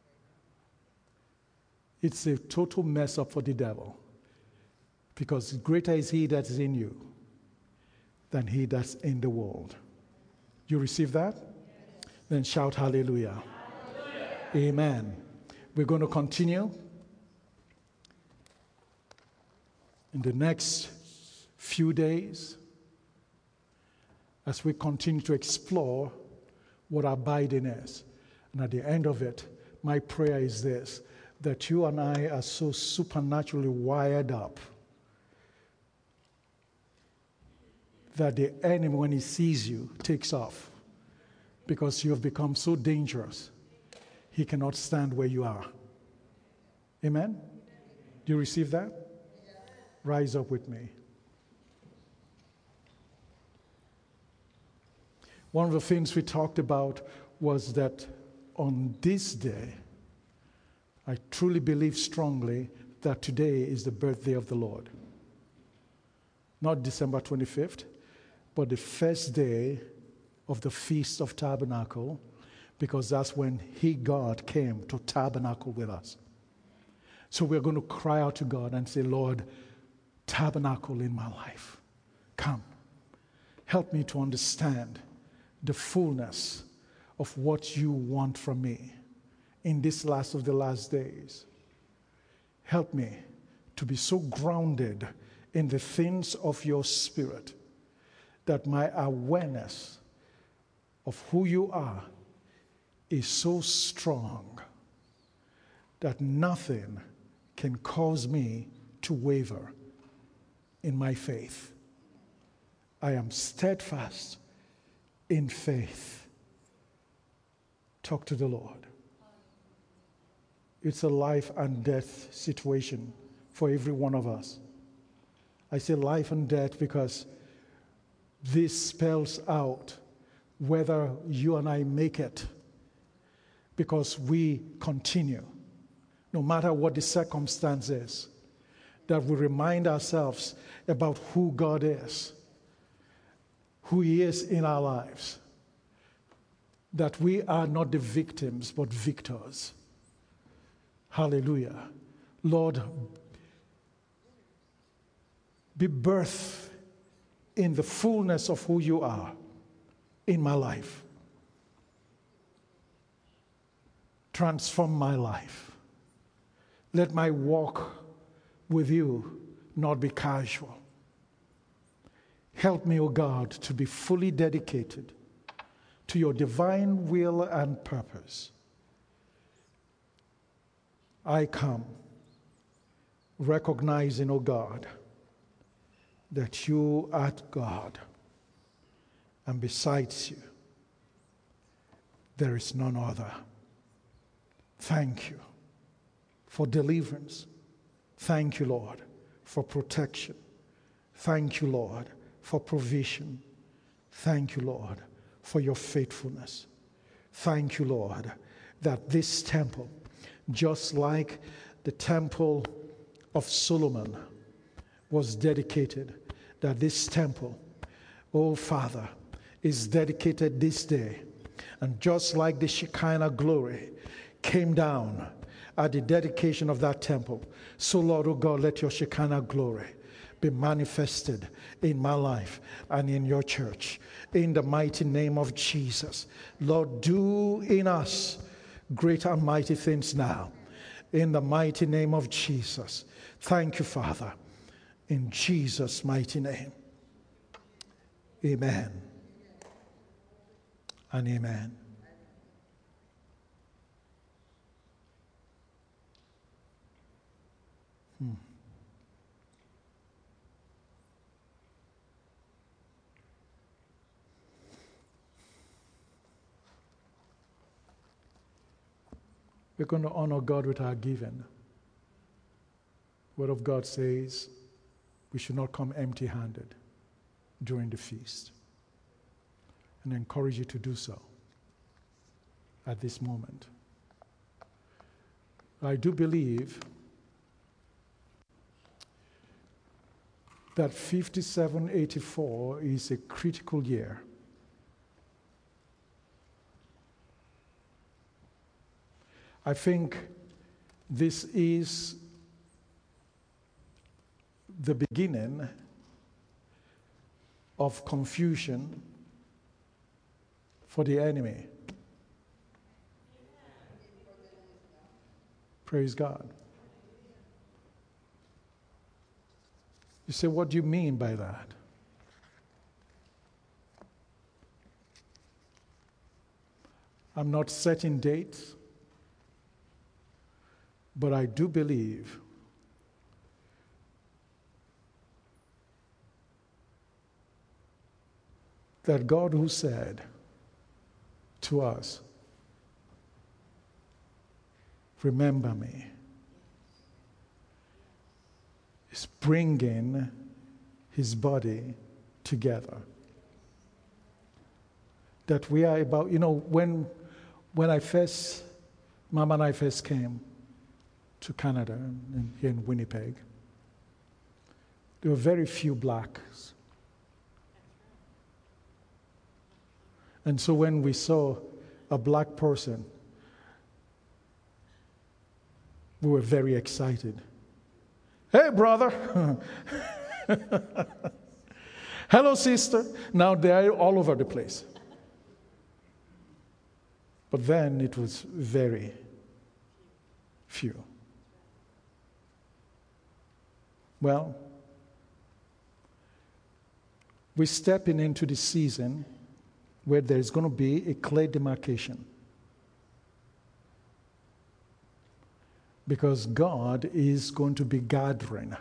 It's a total mess up for the devil. Because greater is he that is in you than he that's in the world. You receive that? Yes. Then shout hallelujah. Hallelujah. Amen. We're going to continue in the next few days as we continue to explore what abiding is. And at the end of it, my prayer is this, that you and I are so supernaturally wired up that the enemy, when he sees you, takes off because you have become so dangerous, he cannot stand where you are. Amen? Do you receive that? Rise up with me. One of the things we talked about was that on this day, I truly believe strongly that today is the birthday of the Lord. Not December 25th, but the first day of the Feast of Tabernacle, because that's when God came to tabernacle with us. So we're going to cry out to God and say, Lord, tabernacle in my life. Come. Help me to understand the fullness of what you want from me in this last of the last days. Help me to be so grounded in the things of your Spirit that my awareness of who you are is so strong that nothing can cause me to waver in my faith. I am steadfast in faith. Talk to the Lord. It's a life and death situation for every one of us. I say life and death because this spells out whether you and I make it, because we continue, no matter what the circumstance is, that we remind ourselves about who God is, who He is in our lives, that we are not the victims but victors. Hallelujah. Lord, be birthed in the fullness of who you are in my life. Transform my life. Let my walk with you not be casual. Help me, O God, to be fully dedicated to your divine will and purpose. I come recognizing, O God, that you are God, and besides you, there is none other. Thank you for deliverance. Thank you, Lord, for protection. Thank you, Lord, for provision. Thank you, Lord, for your faithfulness. Thank you, Lord, that this temple, just like the temple of Solomon was dedicated, that this temple, oh Father, is dedicated this day. And just like the Shekinah glory came down at the dedication of that temple, so Lord, oh God, let your Shekinah glory be manifested in my life and in your church. In the mighty name of Jesus. Lord, do in us great and mighty things now. In the mighty name of Jesus. Thank you, Father. In Jesus' mighty name. Amen. And amen. We're going to honor God with our giving. Word of God says we should not come empty-handed during the feast. And I encourage you to do so at this moment. I do believe that 5784 is a critical year. I think this is the beginning of confusion for the enemy. Praise God. You say, what do you mean by that? I'm not setting dates. But I do believe that God, who said to us, remember me, is bringing his body together. That we are about, when Mama and I first came to Canada, and here in Winnipeg, there were very few blacks. And so when we saw a black person, we were very excited. Hey, brother. Hello, sister. Now they're all over the place. But then it was very few. Well, we're stepping into the season where there's going to be a clear demarcation. Because God is going to be gathering.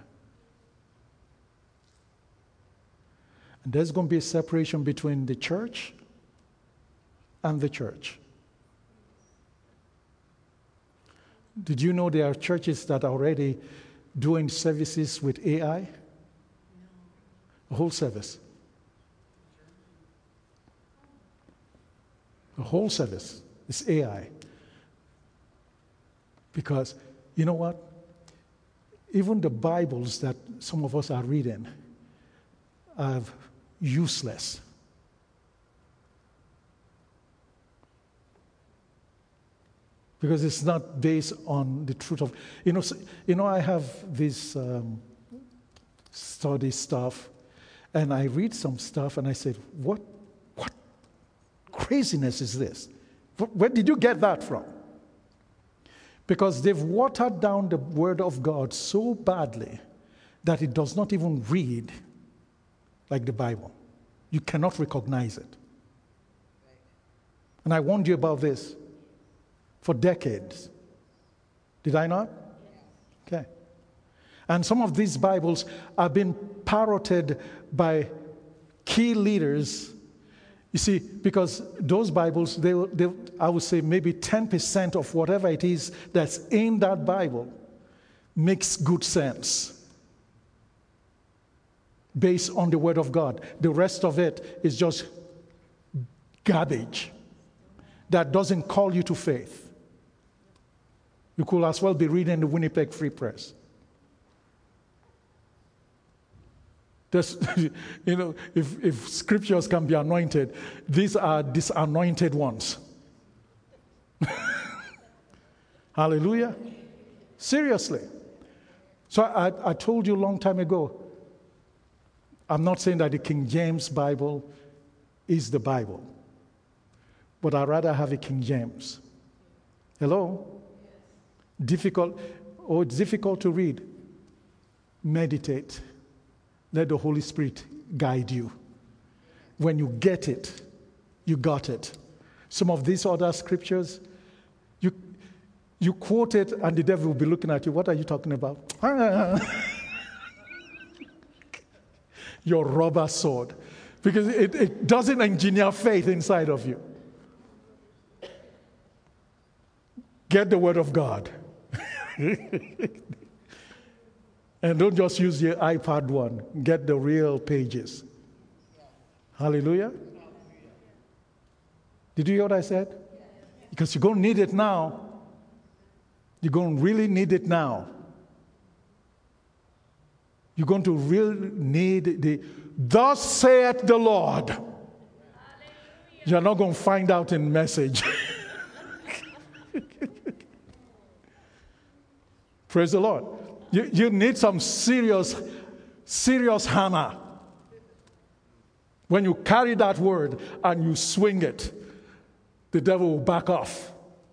And there's going to be a separation between the church and the church. Did you know there are churches that are already doing services with AI? No. A whole service. The whole service is AI. Because, you know what? Even the Bibles that some of us are reading are useless. Because it's not based on the truth of, I have this study stuff, and I read some stuff, and I said, what craziness is this? Where did you get that from? Because they've watered down the Word of God so badly that it does not even read like the Bible. You cannot recognize it. And I warned you about this for decades. Did I not? Okay. And some of these Bibles have been parroted by key leaders. You see, because those Bibles, I would say maybe 10% of whatever it is that's in that Bible makes good sense based on the Word of God. The rest of it is just garbage that doesn't call you to faith. You could as well be reading the Winnipeg Free Press. If scriptures can be anointed, these are disanointed ones. Hallelujah. Seriously. So I told you a long time ago, I'm not saying that the King James Bible is the Bible, but I'd rather have a King James. Hello? Difficult. Oh, it's difficult to read. Meditate. Let the Holy Spirit guide you. When you get it, you got it. Some of these other scriptures, you quote it and the devil will be looking at you. What are you talking about? Your rubber sword. Because it doesn't engineer faith inside of you. Get the Word of God. And don't just use your iPad one. Get the real pages. Hallelujah. Did you hear what I said? Because you're going to need it now. You're going to really need it now. You're going to really need thus saith the Lord. Hallelujah. You're not going to find out in message. Praise the Lord. You need some serious hammer. When you carry that word and you swing it, the devil will back off.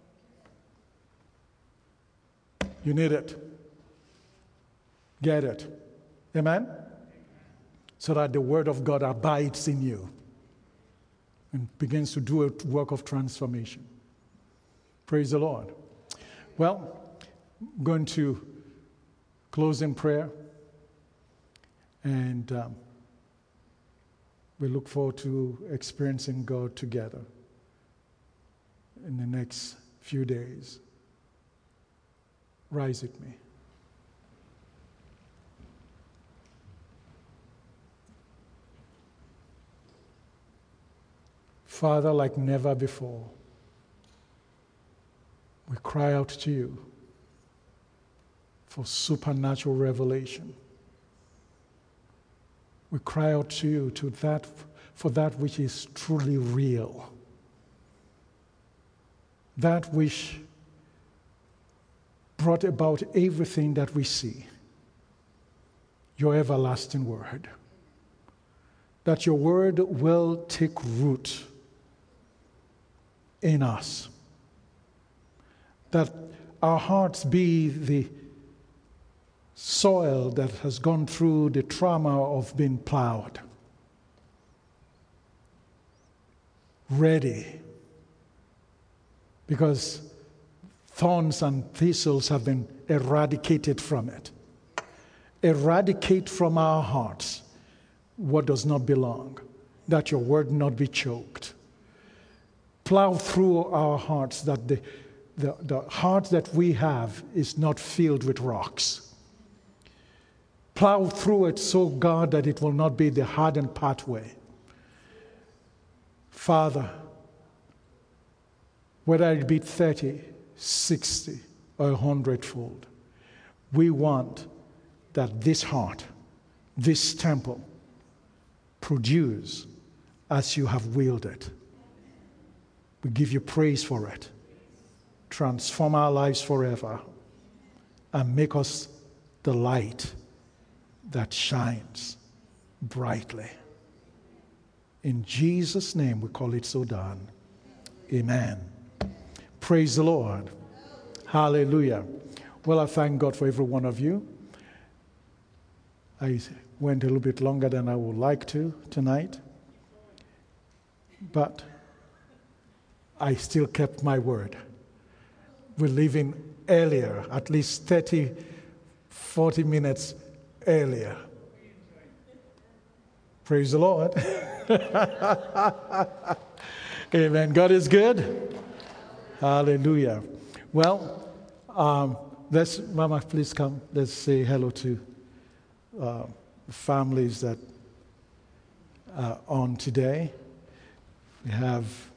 You need it. Get it. Amen? So that the Word of God abides in you and begins to do a work of transformation. Praise the Lord. Well, I'm going to close in prayer, and we look forward to experiencing God together in the next few days. Rise with me. Father, like never before, we cry out to you for supernatural revelation. We cry out to you for that which is truly real, that which brought about everything that we see, your everlasting word, that your word will take root in us, that our hearts be the soil that has gone through the trauma of being plowed, ready, because thorns and thistles have been eradicated from it. Eradicate from our hearts what does not belong, that your word not be choked. Plow through our hearts, that the heart that we have is not filled with rocks. Plow through it so, God, that it will not be the hardened pathway. Father, whether it be 30, 60, or 100-fold, we want that this heart, this temple, produce as you have willed it. We give you praise for it. Transform our lives forever and make us the light that shines brightly. In Jesus' name we call it so done. Amen. Praise the Lord. Hallelujah. Well, I thank God for every one of you. I went a little bit longer than I would like to tonight, but I still kept my word. We're leaving earlier, at least 30, 40 minutes earlier. Praise the Lord. Amen. God is good. Hallelujah. Well, let's, Mama, please come. Let's say hello to families that are on today. We have